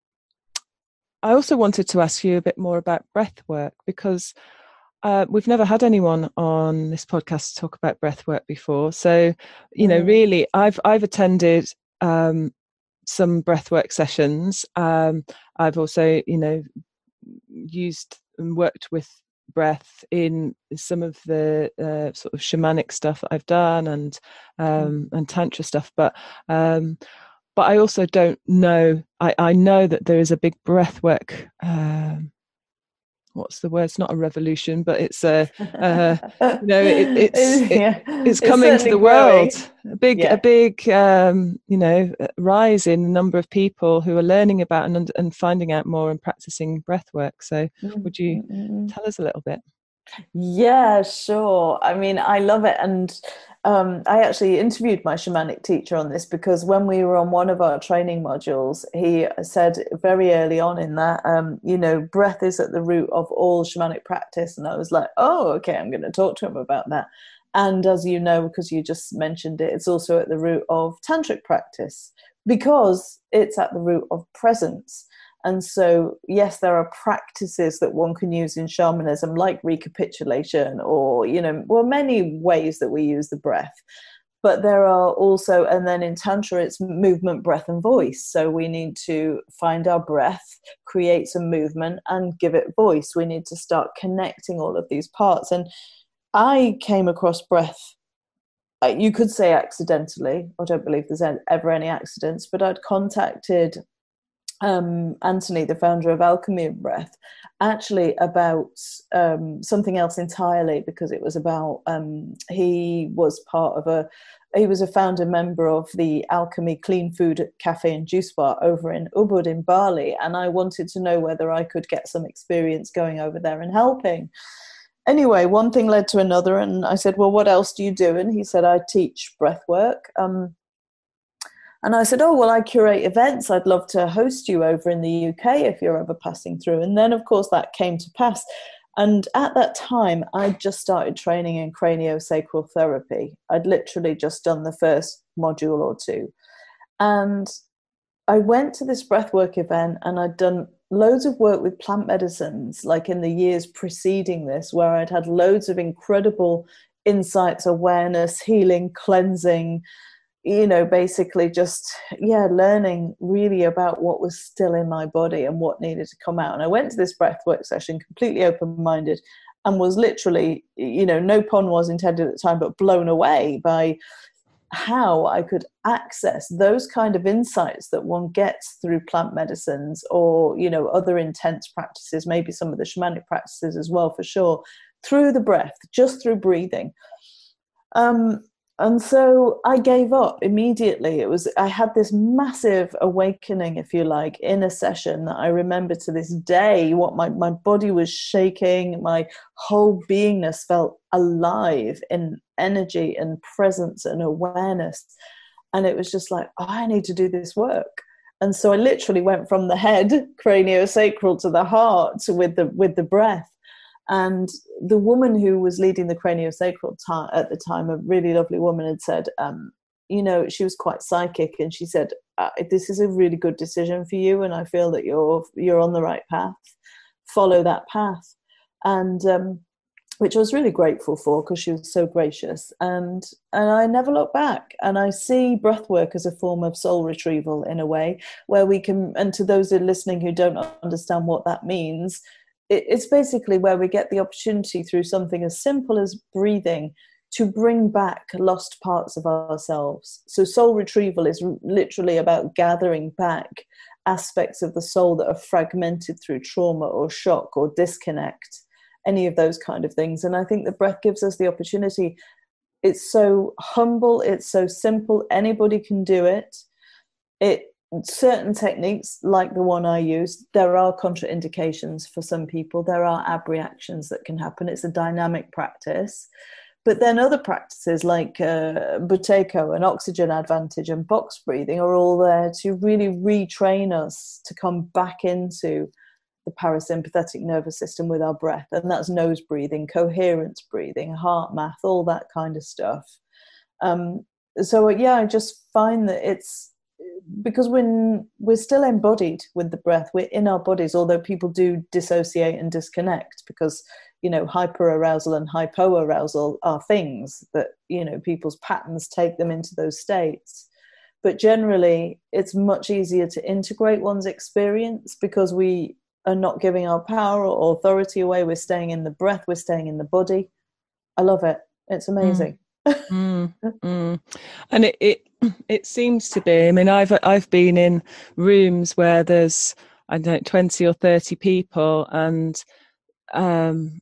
I also wanted to ask you a bit more about breath work, because uh, we've never had anyone on this podcast talk about breath work before. So, you mm. know, really, I've I've attended um, some breath work sessions. Um, I've also, you know, used and worked with breath in some of the uh, sort of shamanic stuff that I've done, and um, mm. and tantra stuff. But um, But I also don't know, I, I know that there is a big breathwork, um, what's the word? It's not a revolution, but it's a, uh, you know, it, it's it, yeah. it's coming it's to the growing. world. A big, yeah. a big, um, you know, rise in the number of people who are learning about and and finding out more and practicing breathwork. So, mm-hmm. would you tell us a little bit? Yeah, sure. I mean, I love it. And um, I actually interviewed my shamanic teacher on this because when we were on one of our training modules, he said very early on in that, um, you know, breath is at the root of all shamanic practice. And I was like, oh, okay, I'm going to talk to him about that. And as you know, because you just mentioned it, it's also at the root of tantric practice because it's at the root of presence. And so, yes, there are practices that one can use in shamanism, like recapitulation, or, you know, well, many ways that we use the breath. But there are also, and then in Tantra, it's movement, breath, and voice. So we need to find our breath, create some movement, and give it voice. We need to start connecting all of these parts. And I came across breath, uh, you could say accidentally. I don't believe there's ever any accidents, but I'd contacted um, Anthony, the founder of Alchemy of Breath, actually about um, something else entirely, because it was about, um, he was part of a, he was a founder member of the Alchemy Clean Food Cafe and Juice Bar over in Ubud in Bali. And I wanted to know whether I could get some experience going over there and helping. Anyway, one thing led to another. And I said, well, what else do you do? And he said, I teach breath work. Um, And I said, oh, well, I curate events. I'd love to host you over in the U K if you're ever passing through. And then, of course, that came to pass. And at that time, I'd just started training in craniosacral therapy. I'd literally just done the first module or two. And I went to this breathwork event and I'd done loads of work with plant medicines, like in the years preceding this, where I'd had loads of incredible insights, awareness, healing, cleansing, you know, basically just, yeah, learning really about what was still in my body and what needed to come out. And I went to this breathwork session completely open-minded and was literally, you know, no pun was intended at the time, but blown away by how I could access those kind of insights that one gets through plant medicines or, you know, other intense practices, maybe some of the shamanic practices as well, for sure, through the breath, just through breathing. Um, And so I gave up immediately. It was, I had this massive awakening, if you like, in a session that I remember to this day. What my, my body was shaking, my whole beingness felt alive in energy and presence and awareness. And it was just like, oh, I need to do this work. And so I literally went from the head, craniosacral, to the heart with the with the breath. And the woman who was leading the craniosacral t- at the time, a really lovely woman, had said, um, you know, she was quite psychic, and she said, uh, this is a really good decision for you, and I feel that you're you're on the right path. Follow that path. And um, which I was really grateful for, because she was so gracious. And and I never look back. And I see breathwork as a form of soul retrieval in a way, where we can, and to those who are listening who don't understand what that means, it's basically where we get the opportunity through something as simple as breathing to bring back lost parts of ourselves. So soul retrieval is literally about gathering back aspects of the soul that are fragmented through trauma or shock or disconnect, any of those kind of things. And I think the breath gives us the opportunity. It's so humble, it's so simple, anybody can do it. It certain techniques like the one I used, there are contraindications for some people. There are abreactions that can happen. It's a dynamic practice. But then other practices like uh, Buteyko and oxygen advantage and box breathing are all there to really retrain us to come back into the parasympathetic nervous system with our breath. And that's nose breathing, coherence breathing, heart math, all that kind of stuff. Um, so, yeah, I just find that it's, because when we're still embodied with the breath, we're in our bodies, although people do dissociate and disconnect because, you know, hyperarousal and hypoarousal are things that, you know, people's patterns take them into those states. But generally, it's much easier to integrate one's experience because we are not giving our power or authority away. We're staying in the breath. We're staying in the body. I love it. It's amazing. Mm. Mm, mm. And it, it it seems to be. I mean, I've I've been in rooms where there's, I don't know, twenty or thirty people, and um,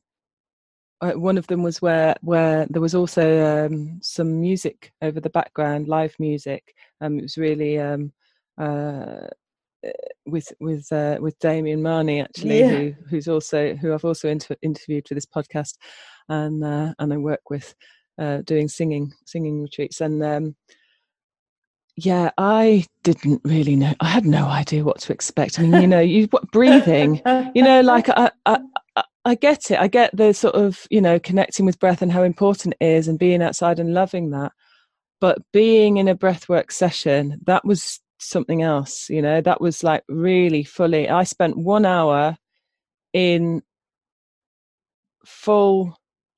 one of them was where where there was also um, some music over the background, live music. Um, it was really um, uh, with with uh, with Damien Marnie, actually, Yeah. who who's also who I've also inter- interviewed for this podcast, and uh, and I work with uh, doing singing singing retreats, and um, yeah, I didn't really know. I had no idea what to expect. I mean, you know, you what, breathing, you know, like I, I I I get it. I get the sort of, you know, connecting with breath and how important it is, and being outside and loving that. But being in a breathwork session, that was something else, you know, that was like really fully. I spent one hour in full.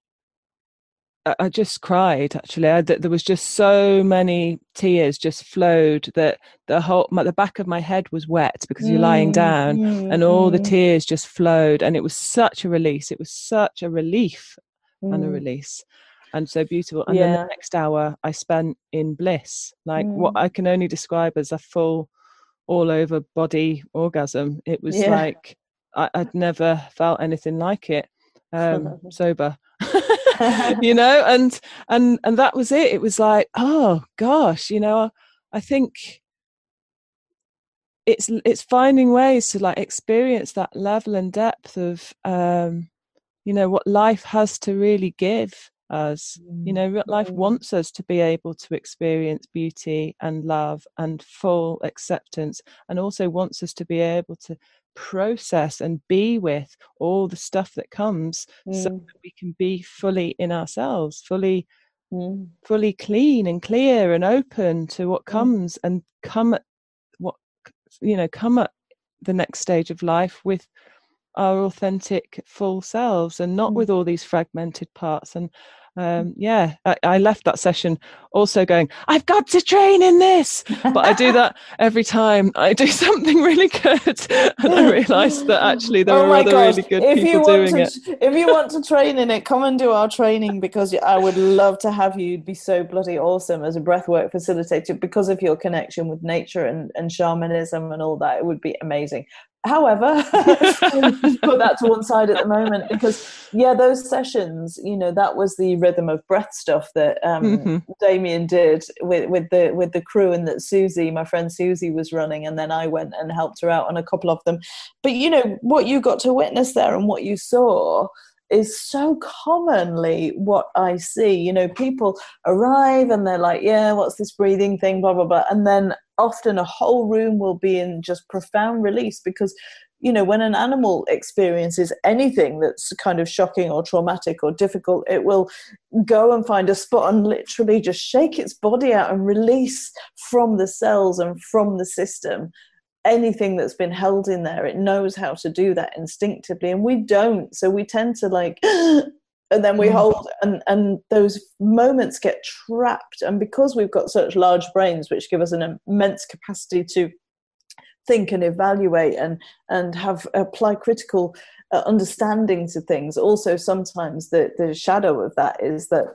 I just cried, actually. I, there was just so many tears just flowed that the whole, my, the back of my head was wet because you're lying Mm, down, mm, and all the mm, tears just flowed. And it was such a release. It was such a relief and a mm. release, and so beautiful. And then the Yeah. next hour I spent in bliss, like what Mm. I can only describe as a full all over body orgasm. It was Yeah. like I, I'd never felt anything like it, um, sober. You know, and and and that was it. It was like, oh gosh, you know, I think it's it's finding ways to like experience that level and depth of um you know what life has to really give us. You Mm, know, life mm, wants us to be able to experience beauty and love and full acceptance, and also wants us to be able to process and be with all the stuff that comes, so mm, that we can be fully in ourselves, fully mm, fully clean and clear and open to what mm, comes, and come at what you know come at the next stage of life with our authentic full selves, and not mm. with all these fragmented parts. And um yeah, I, I left that session also going, I've got to train in this, but I do that every time I do something really good, and I realized that actually there Oh are my other gosh. really good If people you want doing to it. if you want to train in it, come and do our training, because I would love to have you. You'd be so bloody awesome as a breathwork facilitator because of your connection with nature and, and shamanism and all that. It would be amazing. However, just put that to one side at the moment, because yeah, those sessions, you know, that was the rhythm of breath stuff that um, Mm-hmm. Damien did with, with the with the crew, and that Susie, my friend Susie, was running, and then I went and helped her out on a couple of them. But you know what you got to witness there and what you saw is so commonly what I see. You know, people arrive and they're like, yeah, what's this breathing thing, blah, blah, blah. And then often a whole room will be in just profound release, because, you know, when an animal experiences anything that's kind of shocking or traumatic or difficult, it will go and find a spot and literally just shake its body out and release from the cells and from the system anything that's been held in there. It knows how to do that instinctively, and we don't. So we tend to like and then we Mm. hold, and and those moments get trapped. And because we've got such large brains which give us an immense capacity to think and evaluate and and have apply critical uh, understanding to things, also sometimes the the shadow of that is that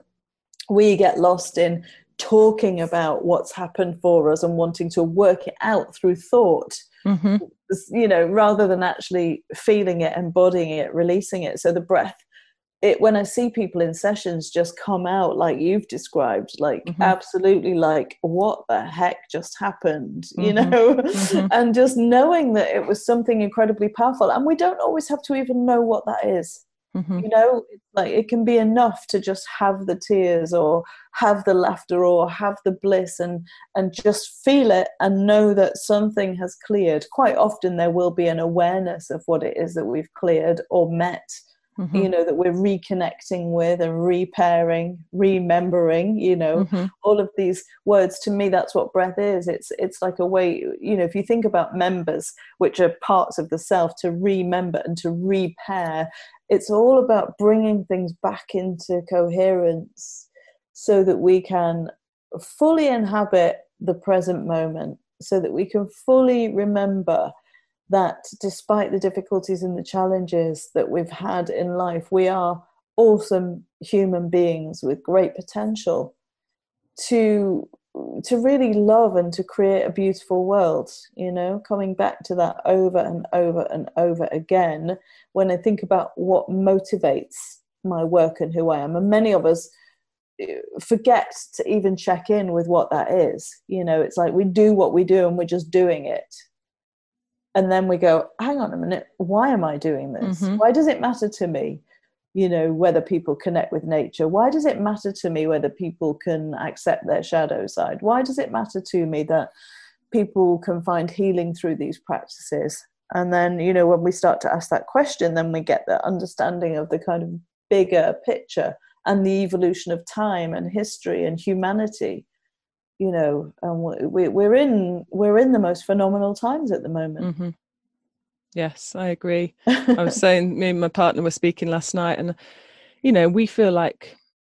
we get lost in talking about what's happened for us and wanting to work it out through thought, Mm-hmm. you know, rather than actually feeling it, embodying it, releasing it. So the breath, it, when I see people in sessions just come out like you've described, like Mm-hmm. absolutely like, what the heck just happened, you Mm-hmm. know, Mm-hmm. and just knowing that it was something incredibly powerful. And we don't always have to even know what that is. Mm-hmm. You know, it's like it can be enough to just have the tears or have the laughter or have the bliss, and and just feel it and know that something has cleared. Quite often there will be an awareness of what it is that we've cleared or met, Mm-hmm. you know, that we're reconnecting with and repairing, remembering, you know, Mm-hmm. all of these words. To me, that's what breath is. It's it's like a way, you know, if you think about members, which are parts of the self, to remember and to repair, it's all about bringing things back into coherence so that we can fully inhabit the present moment, so that we can fully remember that despite the difficulties and the challenges that we've had in life, we are awesome human beings with great potential to to really love and to create a beautiful world. You know, coming back to that over and over and over again when I think about what motivates my work and who I am. And many of us forget to even check in with what that is. You know, it's like we do what we do and we're just doing it. And then we go, hang on a minute, why am I doing this? Mm-hmm. Why does it matter to me, you know, whether people connect with nature? Why does it matter to me whether people can accept their shadow side? Why does it matter to me that people can find healing through these practices? And then, you know, when we start to ask that question, then we get the understanding of the kind of bigger picture and the evolution of time and history and humanity. You know, and we, we're in we're in the most phenomenal times at the moment. Mm-hmm. Yes, I agree. I was saying, me and my partner were speaking last night, and you know, we feel like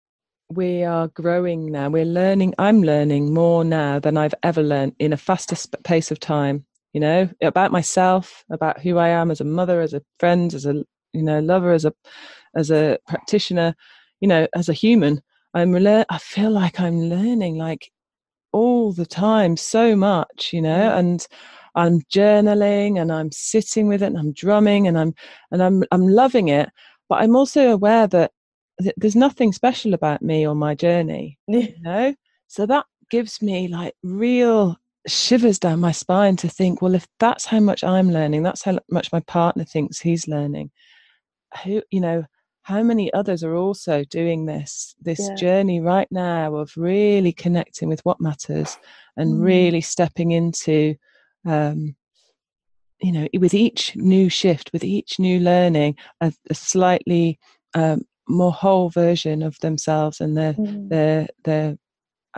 we are growing now. We're learning. I'm learning more now than I've ever learned in a faster pace of time. You know, about myself, about who I am as a mother, as a friend, as a you know lover, as a as a practitioner. You know, as a human, I'm. Le- I feel like I'm learning like all the time so much. You know, Mm. and I'm journaling and I'm sitting with it and I'm drumming and I'm and I'm I'm loving it. But I'm also aware that th- there's nothing special about me or my journey, Yeah. you know? So that gives me like real shivers down my spine to think, well, if that's how much I'm learning, that's how much my partner thinks he's learning. Who, you know, how many others are also doing this this Yeah. journey right now of really connecting with what matters and Mm. really stepping into um you know, with each new shift, with each new learning, a, a slightly um, more whole version of themselves, and they're Mm. they're they're uh,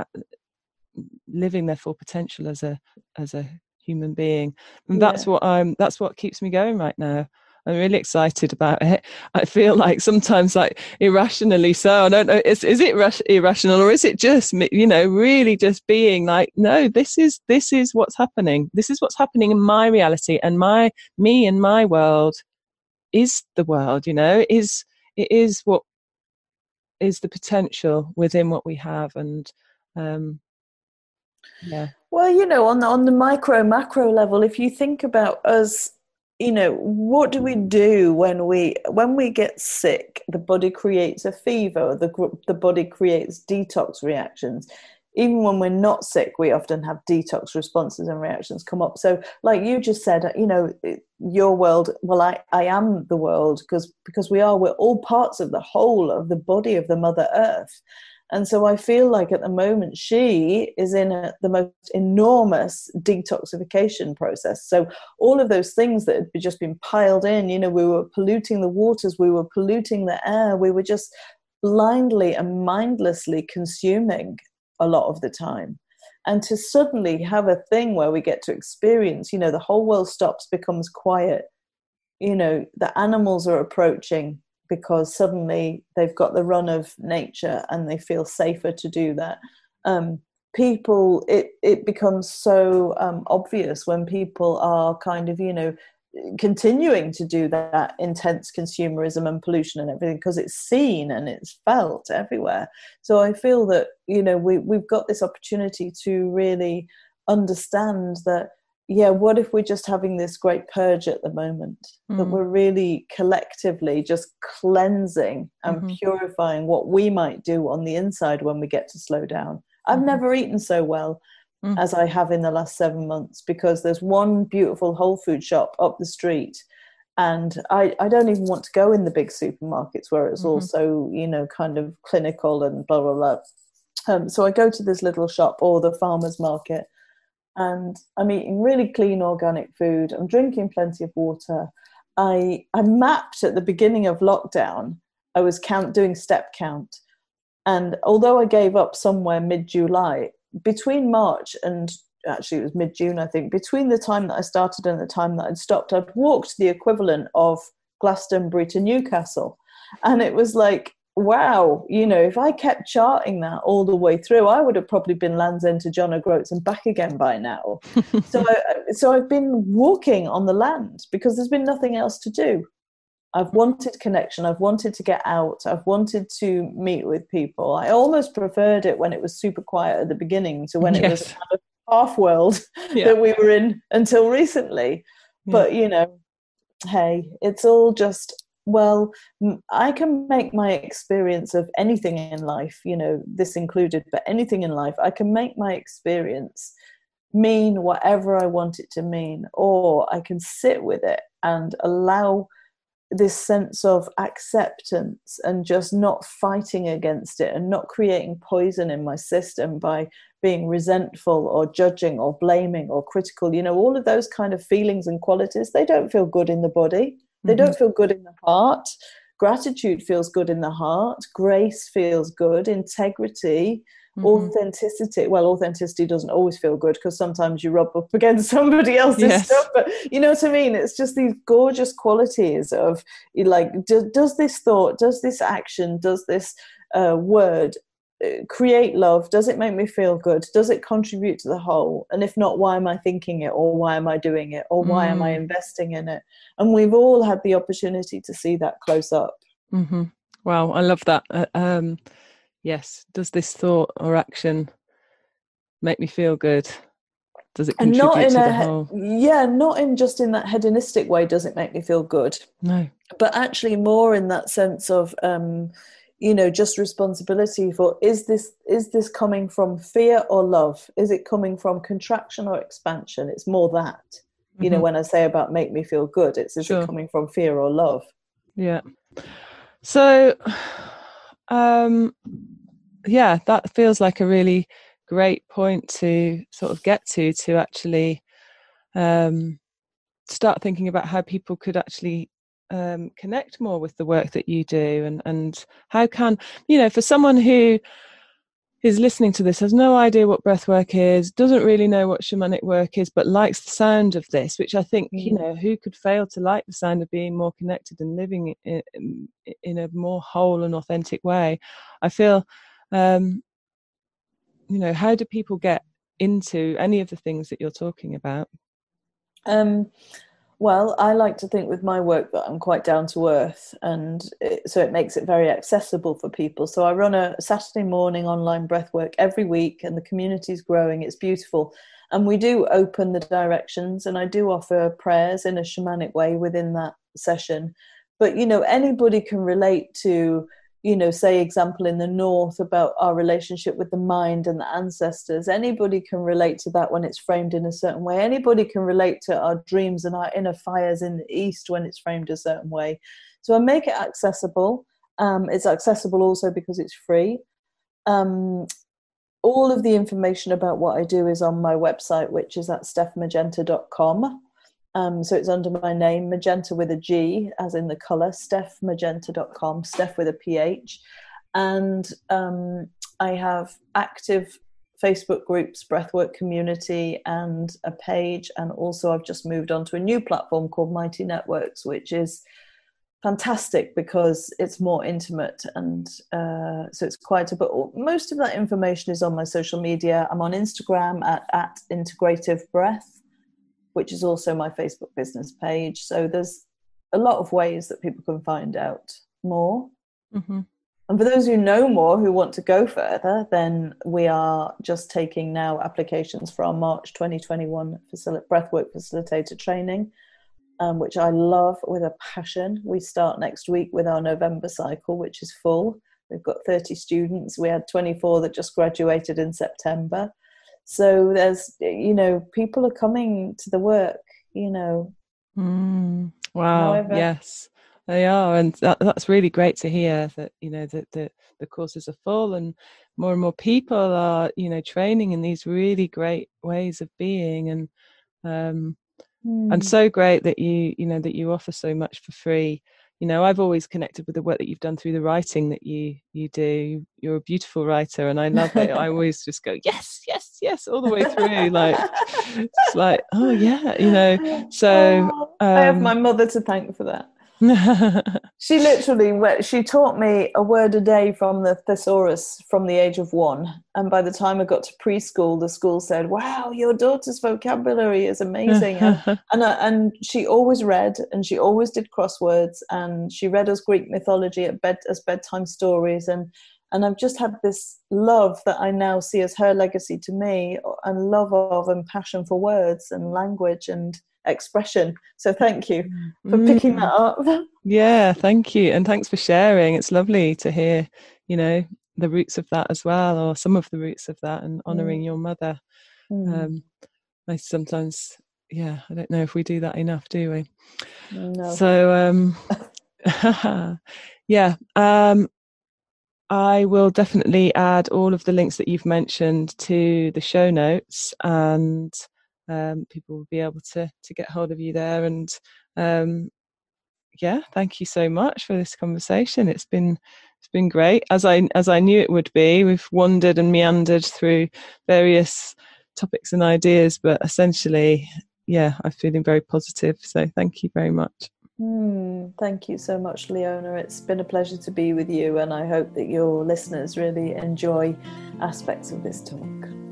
living their full potential as a as a human being, and Yeah. that's what I'm. That's what keeps me going right now. I'm really excited about it. I feel like sometimes, like irrationally so. I don't know. Is is it rash- irrational, or is it just you know really just being like, no, this is this is what's happening. This is what's happening in my reality, and my me and my world is the world. You know, is it is what is the potential within what we have, and um, yeah. Well, you know, on the, on the micro macro level, if you think about us, you know, what do we do when we when we get sick? The body creates a fever. The the body creates detox reactions. Even when we're not sick, we often have detox responses and reactions come up. So, like you just said, you know, your world. Well, I I am the world because because we are. We're all parts of the whole of the body of the Mother Earth. And so I feel like at the moment she is in a, the most enormous detoxification process. So all of those things that had just been piled in, you know, we were polluting the waters, we were polluting the air, we were just blindly and mindlessly consuming a lot of the time. And to suddenly have a thing where we get to experience, you know, the whole world stops, becomes quiet, you know, the animals are approaching because suddenly they've got the run of nature and they feel safer to do that. Um, people, it, it becomes so um, obvious when people are kind of, you know, continuing to do that intense consumerism and pollution and everything because it's seen and it's felt everywhere. So I feel that, you know, we, we've got this opportunity to really understand that, yeah, what if we're just having this great purge at the moment, mm. that we're really collectively just cleansing and mm-hmm. purifying what we might do on the inside when we get to slow down. I've mm-hmm. never eaten so well mm. as I have in the last seven months because there's one beautiful Whole Food shop up the street and I, I don't even want to go in the big supermarkets where it's mm-hmm. also, you know, kind of clinical and blah, blah, blah. Um, so I go to this little shop or the farmer's market. And I'm eating really clean organic food. I'm drinking plenty of water. I I mapped at the beginning of lockdown. I was count doing step count. And although I gave up somewhere mid-July, between March and actually it was mid-June, I think, between the time that I started and the time that I'd stopped, I'd walked the equivalent of Glastonbury to Newcastle. And it was like, wow, you know, if I kept charting that all the way through, I would have probably been Land's End to John O'Groats and back again by now. so, I, so I've been walking on the land because there's been nothing else to do. I've wanted connection. I've wanted to get out. I've wanted to meet with people. I almost preferred it when it was super quiet at the beginning to when it yes. was kind of half world yeah. that we were in until recently. Yeah. But, you know, hey, it's all just, well, I can make my experience of anything in life, you know, this included, but anything in life, I can make my experience mean whatever I want it to mean, or I can sit with it and allow this sense of acceptance and just not fighting against it and not creating poison in my system by being resentful or judging or blaming or critical. You know, all of those kind of feelings and qualities, they don't feel good in the body. They mm-hmm. don't feel good in the heart. Gratitude feels good in the heart. Grace feels good. Integrity, mm-hmm. authenticity. Well, authenticity doesn't always feel good because sometimes you rub up against somebody else's yes. stuff. But you know what I mean? It's just these gorgeous qualities of like, do, does this thought, does this action, does this uh, word create love? Does it make me feel good? Does it contribute to the whole? And if not, why am I thinking it, or why am I doing it, or why mm. am I investing in it? And we've all had the opportunity to see that close up. Mm-hmm. Wow, I love that. Uh, um, yes, does this thought or action make me feel good? Does it contribute and not in to a, the whole? Yeah, not in just in that hedonistic way. Does it make me feel good? No, but actually more in that sense of um, you know, just responsibility for, is this is this coming from fear or love? Is it coming from contraction or expansion? It's more that, you mm-hmm. know, when I say about make me feel good, it's is sure. it coming from fear or love? Yeah. So, um, yeah, that feels like a really great point to sort of get to, to actually um, start thinking about how people could actually um, connect more with the work that you do, and, and how can, you know, for someone who is listening to this, has no idea what breath work is, doesn't really know what shamanic work is, but likes the sound of this, which I think, mm. you know, who could fail to like the sound of being more connected and living in, in a more whole and authentic way? I feel, um, you know, how do people get into any of the things that you're talking about? Um, well, I like to think with my work that I'm quite down to earth, and it, so it makes it very accessible for people. So I run a Saturday morning online breathwork every week, and the community's growing. It's beautiful. And we do open the directions, and I do offer prayers in a shamanic way within that session. But, you know, anybody can relate to, you know, say example in the north about our relationship with the mind and the ancestors. Anybody can relate to that when it's framed in a certain way. Anybody can relate to our dreams and our inner fires in the east when it's framed a certain way. So I make it accessible. Um, it's accessible also because it's free. Um, all of the information about what I do is on my website, which is at steph magenta dot com. Um, so it's under my name, Magenta with a G, as in the colour, steph magenta dot com, Steph with a P H. And um, I have active Facebook groups, Breathwork Community, and a page. And also I've just moved on to a new platform called Mighty Networks, which is fantastic because it's more intimate. And uh, so it's quite a, but most of that information is on my social media. I'm on Instagram at, at Integrative Breath, which is also my Facebook business page. So there's a lot of ways that people can find out more. Mm-hmm. And for those who know more, who want to go further, then we are just taking now applications for our March twenty twenty-one facil- breathwork facilitator training, um, which I love with a passion. We start next week with our November cycle, which is full. We've got thirty students. We had twenty-four that just graduated in September. So there's, you know, people are coming to the work, you know. Mm, wow. However, yes, they are. And that, that's really great to hear that, you know, that the, the courses are full and more and more people are, you know, training in these really great ways of being. And, um, mm. and so great that you, you know, that you offer so much for free. You know, I've always connected with the work that you've done through the writing that you you do. You're a beautiful writer, and I love it. I always just go, yes, yes, yes, all the way through. Like, it's like, oh yeah, you know. So oh, um, I have my mother to thank for that. She literally, she taught me a word a day from the thesaurus from the age of one. And by the time I got to preschool, the school said, wow, your daughter's vocabulary is amazing. and and, I, and she always read, and she always did crosswords, and she read us Greek mythology at bed as bedtime stories. And, and I've just had this love that I now see as her legacy to me, and love of and passion for words and language and expression. So thank you for picking mm. that up. Yeah, thank you, and thanks for sharing. It's lovely to hear, you know, the roots of that as well, or some of the roots of that, and honouring mm. your mother. Mm. Um, I sometimes, yeah, I don't know if we do that enough, do we? No. So, um, yeah, um, I will definitely add all of the links that you've mentioned to the show notes, and um, people will be able to to get hold of you there. And um, yeah, thank you so much for this conversation. It's been it's been great, as I as I knew it would be. We've wandered and meandered through various topics and ideas, but essentially, yeah, I'm feeling very positive. So thank you very much. Mm, thank you so much, Leona. It's been a pleasure to be with you, and I hope that your listeners really enjoy aspects of this talk.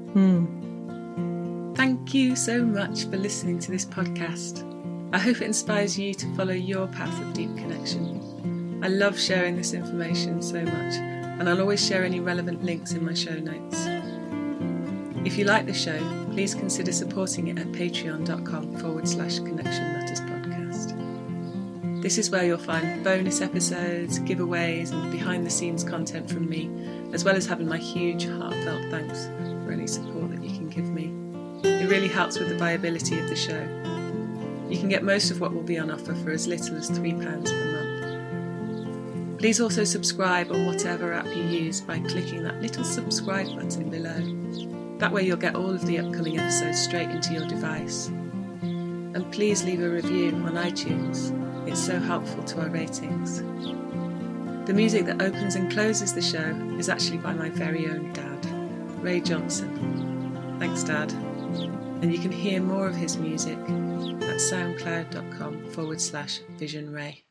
Mm. Thank you so much for listening to this podcast. I hope it inspires you to follow your path of deep connection. I love sharing this information so much, and I'll always share any relevant links in my show notes. If you like the show, please consider supporting it at patreon.com forward slash Connection Matters podcast. This is where you'll find bonus episodes, giveaways, and behind-the-scenes content from me, as well as having my huge heartfelt thanks for any support that you can give me. It really helps with the viability of the show. You can get most of what will be on offer for as little as three pounds per month. Please also subscribe on whatever app you use by clicking that little subscribe button below. That way you'll get all of the upcoming episodes straight into your device. And please leave a review on iTunes. It's so helpful to our ratings. The music that opens and closes the show is actually by my very own dad, Ray Johnson. Thanks, Dad. And you can hear more of his music at soundcloud.com forward slash Vision Ray.